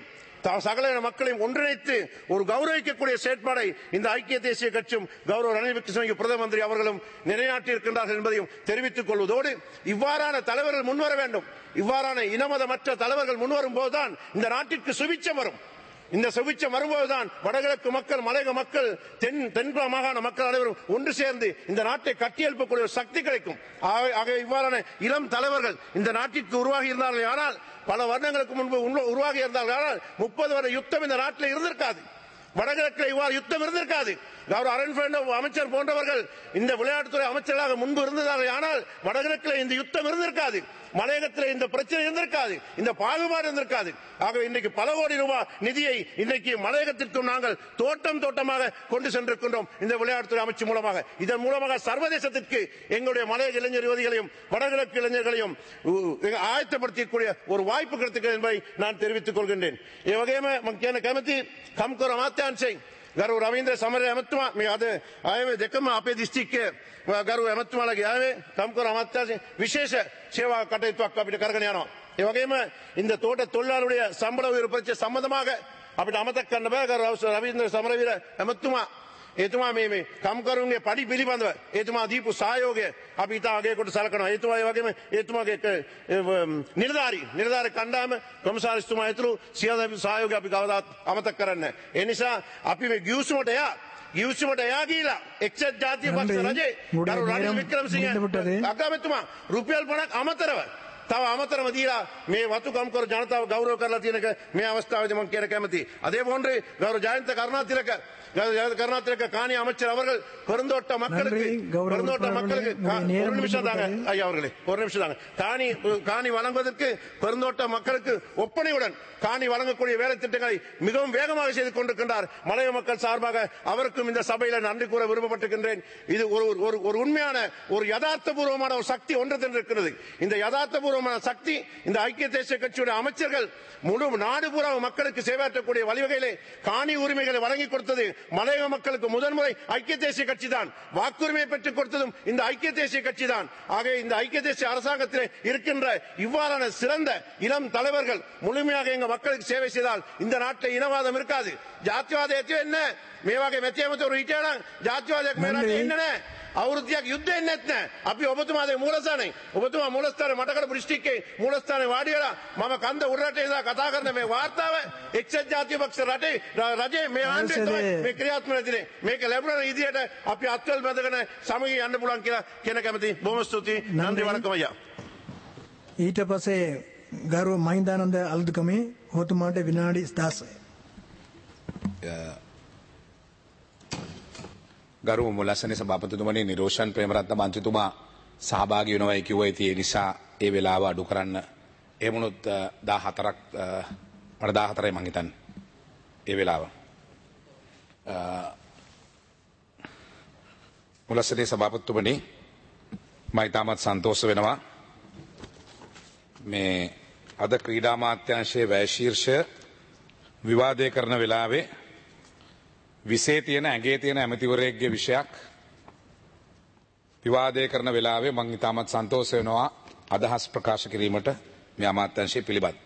[SPEAKER 7] மக்களையும் ஒன்றிணைத்து ஒரு கௌரவிக்கக்கூடிய செயற்பாடை இந்த ஐக்கிய தேசிய கட்சியும் கௌரவ ரணில் விக்ரமசிங்க பிரதம மந்திரி அவர்களும் நிலைநாட்டி இருக்கின்றார்கள் என்பதையும் தெரிவித்துக் கொள்வதோடு இவ்வாறான தலைவர்கள் முன்வர வேண்டும். இவ்வாறான இனமதமற்ற தலைவர்கள் முன்வரும் போதுதான் இந்த நாட்டிற்கு சுபிட்சம் வரும். இந்த சுபிட்சம் வரும்போதுதான் வடகிழக்கு மக்கள், மலையக மக்கள், தென் மாகாண மக்கள் அனைவரும் ஒன்று சேர்ந்து இந்த நாட்டை கட்டியெழுப்பக்கூடிய சக்தி கிடைக்கும். ஆகவே இவ்வாறான இளம் தலைவர்கள் இந்த நாட்டிற்கு உருவாகி இருந்தார்கள். ஆனால் பல வருடங்களுக்கு முன்பு உருவாகி இருந்தார்கள். ஆனால் 30 வருட யுத்தம் இந்த நாட்டில் இருந்திருக்காது. வடகிழக்கில் இவ்வாறு யுத்தம் இருந்திருக்காது. கௌரவ அருண் ஃபெர்னாண்டோ அமைச்சர் போன்றவர்கள் இந்த விளையாட்டுத்துறை அமைச்சராக முன்பு இருந்ததாக. ஆனால் வடகிழக்கில் இந்த யுத்தம் இருந்திருக்காது, மலையகத்தில் இந்த பிரச்சனை இருந்திருக்காது, இந்த பாகுபாடு இருந்திருக்காது. ஆகவே இன்றைக்கு பல கோடி ரூபாய் நிதியை இன்றைக்கு மலையகத்திற்கும் நாங்கள் தோட்டமாக கொண்டு சென்றிருக்கின்றோம் இந்த விளையாட்டுத்துறை அமைச்சு மூலமாக. இதன் மூலமாக சர்வதேசத்திற்கு எங்களுடைய மலையக இளைஞர் யுவதிகளையும் வடகிழக்கு இளைஞர்களையும் ஆயத்தப்படுத்தக்கூடிய ஒரு வாய்ப்பு கிடைத்திருக்கிறது என்பதை நான் தெரிவித்துக் கொள்கின்றேன். இவ்வகையම මම කියන කැමති කම්කර අමාත්‍යාංශයෙන් ගරු රවීන්ද්‍ර සමරේ ඇමතුමා මේ අද ආයේ දෙකම අපේ දිස්ත්‍රික්කයේ ගරු ඇමතුමාලාගේ ආයේ කම්කර අමාත්‍යාංශයෙන් විශේෂ සේවා කටයුතුක් අපිට කරගෙන යනවා. ඒ වගේම இந்த தோட்ட தொழிலாளருடைய சம்பள உயர்வு பிரச்சனை சம்பந்தமாக අපිට අමතක කරන්න බෑ. ගරු රවීන්ද්‍ර සමරවීර ඇමතුමා එතුමා මේ කම්කරුන්ගේ පඩි පිළිබඳව එතුමා දීපු සහයෝගය අපි ඉතා අගයකට සලකනවා. එතුමා ඒ වගේම එතුමාගේ නිලධාරී කණ්ඩායම කොමසාරිස්තුමා ඇතුළු සියලු සහයෝගය අපි කවදාවත් අමතක කරන්නේ නැහැ. ඒ නිසා අපි මේ ගිවිසුමට එයා ගිහිලා එක්සත් ජාතික පක්ෂ රජේ ගරු රනිල් වික්‍රමසිංහ අගමැතිතුමා රුපියල් 50ක් අමතරව දීලා මේ වතුකම්කර ජනතාව ගෞරව කරලා තියෙනක මේ අවස්ථාවේදී මම කියන කැමතියි. அதே போன்று கௌரவ ஜெயந்த கருணாதிலக கருணாத்திரக்க காணி அமைச்சர் அவர்கள் பெருந்தோட்ட மக்களுக்கு ஒரு நிமிஷம் தாங்க ஐயா அவர்களே, ஒரு நிமிஷம் தாங்க. காணி வழங்குவதற்கு பெருந்தோட்ட மக்களுக்கு ஒப்பனையுடன் காணி வழங்கக்கூடிய வேலை திட்டங்களை மிகவும் வேகமாக செய்து கொண்டிருக்கின்றார். மலைய மக்கள் சார்பாக அவருக்கும் இந்த சபையில நன்றி கூற விரும்பப்பட்டிருக்கின்றேன். இது ஒரு உண்மையான ஒரு யதார்த்தபூர்வமான ஒரு சக்தி ஒன்று இருக்கிறது. இந்த யதார்த்தபூர்வமான சக்தி இந்த ஐக்கிய தேசிய கட்சியுடைய அமைச்சர்கள் முழு நாடு பூரா மக்களுக்கு சேவையாற்றக்கூடிய வழிவகையிலே காணி உரிமைகளை வழங்கி கொடுத்தது மலைய மக்களுக்கு முதன்முறை ஐக்கிய தேசிய கட்சி தான். வாக்குரிமையை பெற்றுக் கொடுத்ததும் இந்த ஐக்கிய தேசிய கட்சி தான். ஆக இந்த ஐக்கிய தேசிய அரசாங்கத்தில் இருக்கின்ற இவ்வாறான சிறந்த இளம் தலைவர்கள் முழுமையாக எங்க மக்களுக்கு சேவை செய்தால் இந்த நாட்டில் இனவாதம் இருக்காது. ජාත්‍යවාදය என்ன මේවාගේ මැතිවතුරු හිටියනම් ජාත්‍යවාදයක් මේ රටේ ඉන්නේ නැහැ. අවුරුද්දක් යුද්ධයක් නැත්නම් අපි ඔබතුමාගේ මූලස්ථානේ ඔබතුමා මූලස්ථානේ මටකඩ දිස්ත්‍රික්කේ මූලස්ථානේ වාඩි වෙලා මම කන්ද උඩරට ඉඳලා කතා කරන මේ වාර්තාව එක්සත් ජාතික පක්ෂ රටේ රජේ මේ ආණ්ඩුවේ තමයි මේ ක්‍රියාත්මක වෙන්නේ. මේක ලැබුණ ඉදිරියට අපි අත්වල බඳගෙන සමගිය යන්න පුළුවන් කියලා කියන කැමති. බොහොම ස්තුතියි. නන්දි වණකම් අයියා.
[SPEAKER 5] ඊට පස්සේ ගරු මහින්දානන්ද අලුත්කමේ ඔබතුමාට විනාඩි 16.
[SPEAKER 8] ගරු මුලස්සනේ සභාපතිතුමනි, නිරෝෂන් ප්‍රේමරත්න මන්ත්‍රීතුමා සහභාගී වෙනවයි කිව්වා. ඒ නිසා ඒ වෙලාව අඩු කරන්න. ඒ වුණොත් 14ක් මට 14යි මං හිතන්නේ ඒ වෙලාව. මුලස්සනේ සභාපතිතුමනි, මම ඉතාමත් සන්තෝෂ වෙනවා මේ අද ක්‍රීඩා අමාත්‍යාංශයේ වැය ශීර්ෂය විවාදය කරන වෙලාවේ විසේ තියෙන ඇගේ තියෙන ඇමතිවරයෙක්ගේ විෂයක් විවාදය කරන වෙලාවේ මම ඉතාමත් සන්තෝෂ වෙනවා අදහස් ප්‍රකාශ කිරීමට මේ අමාත්‍යාංශය පිළිබඳ.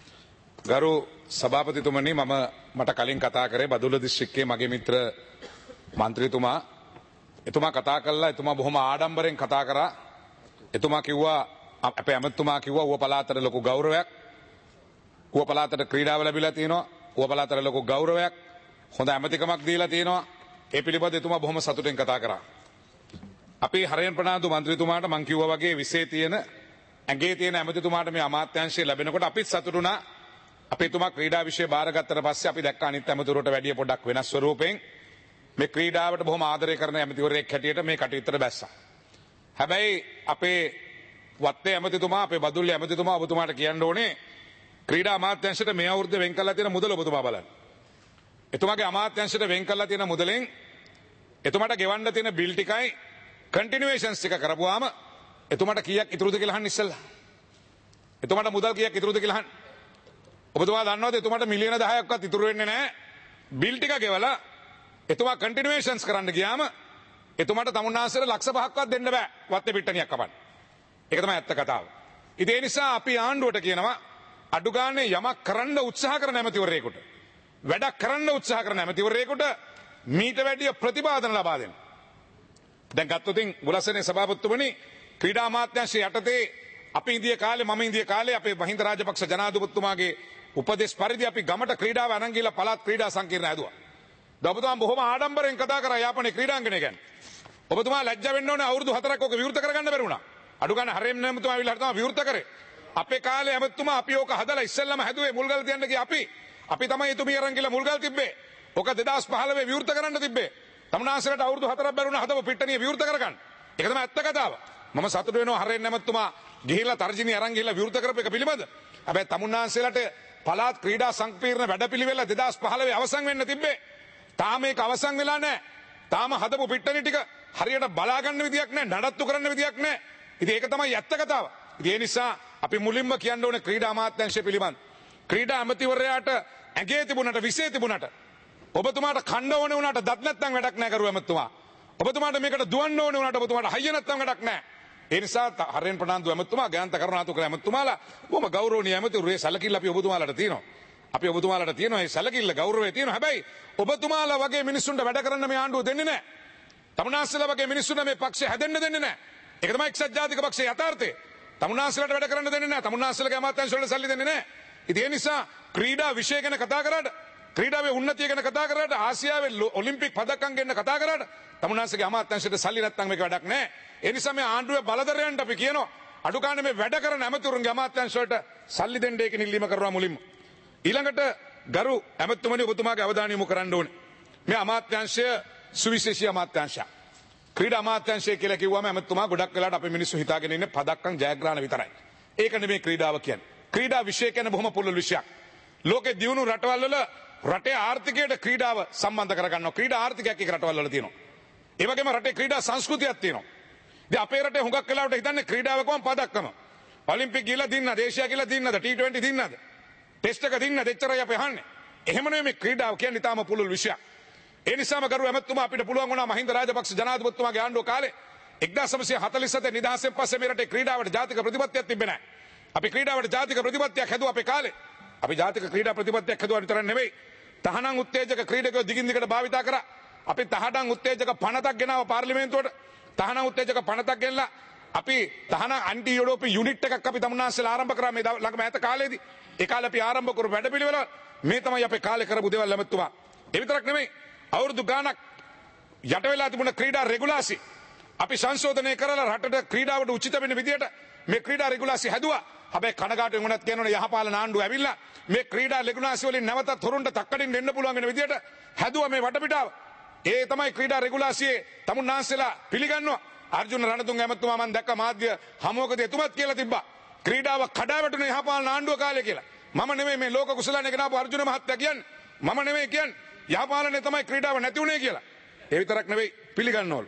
[SPEAKER 8] ගරු සභාපතිතුමනි, මට කලින් කතා කරේ බදුල්ල දිස්ත්‍රික්කයේ මගේ මිත්‍ර මන්ත්‍රීතුමා. එතුමා කතා කළා. එතුමා බොහොම ආඩම්බරෙන් කතා කරා. එතුමා කිව්වා අපේ ඇමතිතුමා කිව්වා ඌව පළාතට ලොකු ගෞරවයක්, ඌව පළාතට ක්‍රීඩාව ලැබිලා තියෙනවා, ඌව පළාතට ලොකු ගෞරවයක්, හොඳ ඇමතිකමක් දීලා තියෙනවා. ඒ පිළිබඳව එතුමා බොහොම සතුටින් කතා කරා. අපි හරයන් ප්‍රනාන්දු මන්ත්‍රීතුමාට මං කිව්වා වගේ විසේ තියෙන ඇගේ තියෙන ඇමතිතුමාට මේ අමාත්‍යාංශය ලැබෙනකොට අපිත් සතුටුුණා. අපේ එතුමා ක්‍රීඩා විෂය බාරගත්තට පස්සේ අපි දැක්ක අනිත් ඇමතිවරුන්ට වැඩිය පොඩ්ඩක් වෙනස් ස්වරූපයෙන් මේ ක්‍රීඩාවට බොහොම ආදරය කරන ඇමතිවරයෙක් හැටියට මේ කටයුත්තට බැස්සා. හැබැයි අපේ වත්තේ ඇමතිතුමා, අපේ බදුල්ලේ ඇමතිතුමා ඔබතුමාට කියන්න ඕනේ ක්‍රීඩා අමාත්‍යාංශයට මේ අවුරුද්දේ වෙන් කරලා තියෙන මුදල ඔබතුමා බලන්න. එතුමාගේ අමාත්‍යාංශයට වෙන් කරලා තියෙන මුදලෙන් එතුමාට ගෙවන්න තියෙන බිල් ටිකයි කන්ටිනියුේෂන්ස් ටික කරපුවාම එතුමාට කීයක් ඉතුරුද කියලා අහන්න ඉස්සෙල්ලා. එතුමාට මුදල් කීයක් ඉතුරුද කියලා අහන්න. ඔබතුමා දන්නවද එතුමාට මිලියන 10ක්වත් ඉතුරු වෙන්නේ නැහැ. බිල් ටික ගෙවලා එතුමා කන්ටිනියුේෂන්ස් කරන්න ගියාම එතුමාට තමුන්නාන්සේට ලක්ෂ 5ක්වත් දෙන්න බෑ වත්තේ පිට්ටනියක් කපන්න. ඒක තමයි ඇත්ත කතාව. ඉතින් ඒ නිසා අපි ආණ්ඩුවට කියනවා අඩු ගානේ යමක් කරන්න උත්සාහ කරන ඇමතිවරයෙකුට, වැඩක් කරන්න උත්සාහ කරන ඇමතිවරයෙකුට මීට වැඩිය ප්‍රතිපාදන ලබා දෙන්න. දැන් ගත්තොතින් මුලස්සනේ සභාපතිතුමනි, ක්‍රීඩා අමාත්‍යාංශය යටතේ අපි ඉන්දිය කාලේ මම ඉන්දිය කාලේ අපේ මහින්ද රාජපක්ෂ ජනාධිපතිතුමාගේ උපදේශ පරිදි අපි ගමට ක්‍රීඩාව අරන් ගිහලා පළාත් ක්‍රීඩා සංකීර්ණ හැදුවා. ඔබතුමා බොහොම ආඩම්බරෙන් කතා කරා යාපනයේ ක්‍රීඩාංගණය ගැන. ඔබතුමා ලැජ්ජා වෙන්න ඕනේ අවුරුදු 4ක් ඔක විවෘත කරගන්න බැරි වුණා. අඩු ගන්න හරෙම් නැමතුමා විලා තමයි විවෘත කරේ. අපේ කාලේ ඇමතුමා අපි ඕක හදලා ඉස්සෙල්ලාම හැදුවේ මුල්ගල් තියන්න ගියා අපි තමයි එතුමිය අරන් ගිහලා මුල්ගල් තිබ්බේ. ඕක 2015 විවෘත කරන්න තිබ්බේ. තමුන්නාන්සලට අවුරුදු 4ක් බැරුණා හදව පිට්ටනිය විවෘත කරගන්න. ඒක තමයි ඇත්ත කතාව. මම සතුටු වෙනවා හරෙන් නැමතුමා ගිහිල්ලා තර්ජිනිය අරන් ගිහිල්ලා විවෘත කරපු එක පිළිබඳ. හැබැයි තමුන්නාන්සලට පළාත් ක්‍රීඩා සංකීර්ණ වැඩපිළිවෙල 2015 අවසන් වෙන්න තිබ්බේ. තාම ඒක අවසන් වෙලා නැහැ. තාම හදපු පිට්ටනිය ටික හරියට බලා ගන්න විදියක් නැහැ, නඩත්තු කරන්න විදියක් නැහැ. ඉතින් ඒක තමයි ඇත්ත කතාව. ඉතින් ඒ නිසා අපි මුලින්ම කියන්න ඕනේ ක්‍රීඩා අමාත්‍යාංශය පිළිබඳ. ක්‍රීඩා අමාත්‍යවරයාට ඇගේ තිබුණට විශේෂ තිබුණට ඔබතුමාට කණ්ඩ ඕනේ වුණාට දත් නැත්නම් වැඩක් නැහැ කරුවා ඇමතුමා. ඔබතුමාට මේකට දුවන්න ඕනේ වුණාට ඔබතුමාට හයිය නැත්නම් වැඩක් නැහැ. ඒ නිසා හරෙන් ප්‍රනාන්දු ඇමතුමා, ගාන්ත කරුණාතුක ඇමතුමාලා බොහොම ගෞරවනීය ඇමතිවරු සැලකිල්ල අපි ඔබතුමාලට තියෙනවා. අපි ඔබතුමාලට තියෙනවා මේ සැලකිල්ල ගෞරවය තියෙනවා. හැබැයි ඔබතුමාලා වගේ මිනිස්සුන්ට වැඩ කරන්න මේ ආණ්ඩුව දෙන්නේ නැහැ. තමුන්නාන්සලා වගේ මිනිස්සුන්ට මේ පක්ෂය හැදෙන්න දෙන්නේ නැහැ. ඒක තමයි එක්සත් ජාතික පක්ෂයේ යථාර්ථය. තමුන්නාන්සලට වැඩ කරන්න දෙන්නේ නැහැ. තමුන්නාන්සලගේ අමාත්‍යාංශ වලට සල්ලි දෙන්නේ නැහැ. ඉතින් ඒ නිසා ක්‍රීඩා විෂය ගැන කතා කරාට, ක්‍රීඩාවේ උන්නතිය ගැන කතා කරාට, ආසියාවේ ඔලිම්පික් පදකම් ගැන කතා කරාට තමුන්නාන්සලගේ අමාත්‍යාංශයට සල්ලි නැත්නම් මේක වැඩක් නැහැ. ඒ නිසා මේ ආණ්ඩුවේ බලධරයන්ට අපි කියනවා අඩු ගන්න මේ වැඩ කරන ඇමතුරුන්ගේ අමාත්‍යාංශ වලට සල්ලි දෙන්න ඒක නිල්ලීම කරනවා මුලින්ම. ඊළඟට ගරු ඇමතුමනි ඔබතුමාගේ අවධානය යොමු කරන්න ඕනේ. මේ අමාත්‍යංශය සුවිශේෂී අමාත්‍යංශයක්. ක්‍රීඩා අමාත්‍යංශය කියලා කිව්වම ඇමතුමා ගොඩක් වෙලාවට අපේ මිනිස්සු හිතාගෙන ඉන්නේ පදක්කම් ජයග්‍රහණ විතරයි. ඒක නෙමෙයි ක්‍රීඩාව කියන්නේ. ක්‍රීඩා විෂය කියන්නේ බොහොම පුළුල් විෂයක්. ලෝකේ දියුණු රටවල් වල රටේ ආර්ථිකයට ක්‍රීඩාව සම්බන්ධ කරගන්නවා. ක්‍රීඩා ආර්ථිකයක් එක රටවල් වල තියෙනවා. ඒ වගේම රටේ ක්‍රීඩා සංස්කෘතියක් තියෙනවා. ඉතින් අපේ රටේ හුඟක් වෙලාවට හිතන්නේ ක්‍රීඩාව කොහොම පදක්කම. ඔලිම්පික් ගිහලා දින්නද, ඒෂියා ගිහලා දින්නද, T20 දින්නද, ටෙස්ට් එක දින්නද, එච්චරයි අපි අහන්නේ. එහෙම නෙමෙයි මේ ක්‍රීඩාව කියන්නේ ඊටාම පුළුල් විෂයක්. ඒ නිසාම ගරු ඇමතුමා අපිට පුළුවන් වුණා මහින්ද රාජපක්ෂ ජනාධිපතිතුමාගේ ආණ්ඩුව කාලේ 1947 නිදහසෙන් පස්සේ මේ රටේ ක්‍රීඩාවට ජාතික ප්‍රතිපත්තියක් තිබෙන්නේ නැහැ. අපි ක්‍රීඩාවට ජාතික ප්‍රතිපත්තියක් හැදුවා අපේ කාලේ. අපි ජාතික ක්‍රීඩා ප්‍රතිපත්තියක් හැදුවා විතර නෙවෙයි. තහනම් උත්තේජක ක්‍රීඩකයෝ දිගින් දිගට භාවිතා කරා. අපි තහනම් උත්තේජක පනතක් ගෙනාවා පාර්ලිමේන්තුවට. තහනම් උත්තේජක පනතක් ගෙනලා අපි තහනම් ඇන්ටි යුරෝපී යුනිට් එකක් අපි තමුන්නාන්සේලා ආරම්භ කරා මේ ළඟම ඈත කාලේදී. ඒ කාලේ අපි ආරම්භ කරු වැඩපිළිවෙල මේ තමයි අපේ කාලේ කරපු දේවල් ඇමතුමා. ඒ විතරක් නෙමෙයි. අවුරුදු ගාණක් යට වෙලා තිබුණ ක්‍රීඩා රෙගුලාසි අපි සංශෝධනය කරලා රටට ක්‍රීඩාවට උචිත වෙන විදියට මේ ක්‍රීඩා රෙගුලාසි හැදුවා. හැබැයි කනගාටුවෙන් වුණත් කියනවනේ යහපාලන ආණ්ඩුව ඇවිල්ලා මේ ක්‍රීඩා රෙගුලාසි වලින් නැවතත් හොරුන්ට තක්කඩින් දෙන්න පුළුවන් වෙන විදියට හැදුවා මේ වටපිටාව. ඒ තමයි ක්‍රීඩා රෙගුලාසියේ තමුන්නාන්සේලා පිළිගන්නවා. අර්ජුන රණතුංග ඇමතුමා මම දැක්ක මාධ්‍ය හමුවකදී එතුමත් කියලා තිබ්බා. ක්‍රීඩාව කඩාවැටුනේ යහපාලන ආණ්ඩුව කාලේ කියලා. මම නෙමෙයි මේ ලෝක කුසලානේ ගෙනාපු අර්ජුන මහත්තයා කියන්නේ. මම නෙමෙයි කියන්නේ. යහපාලනේ තමයි ක්‍රීඩාව නැති උනේ කියලා. ඒ විතරක් නෙවෙයි පිළිගන්නවලු.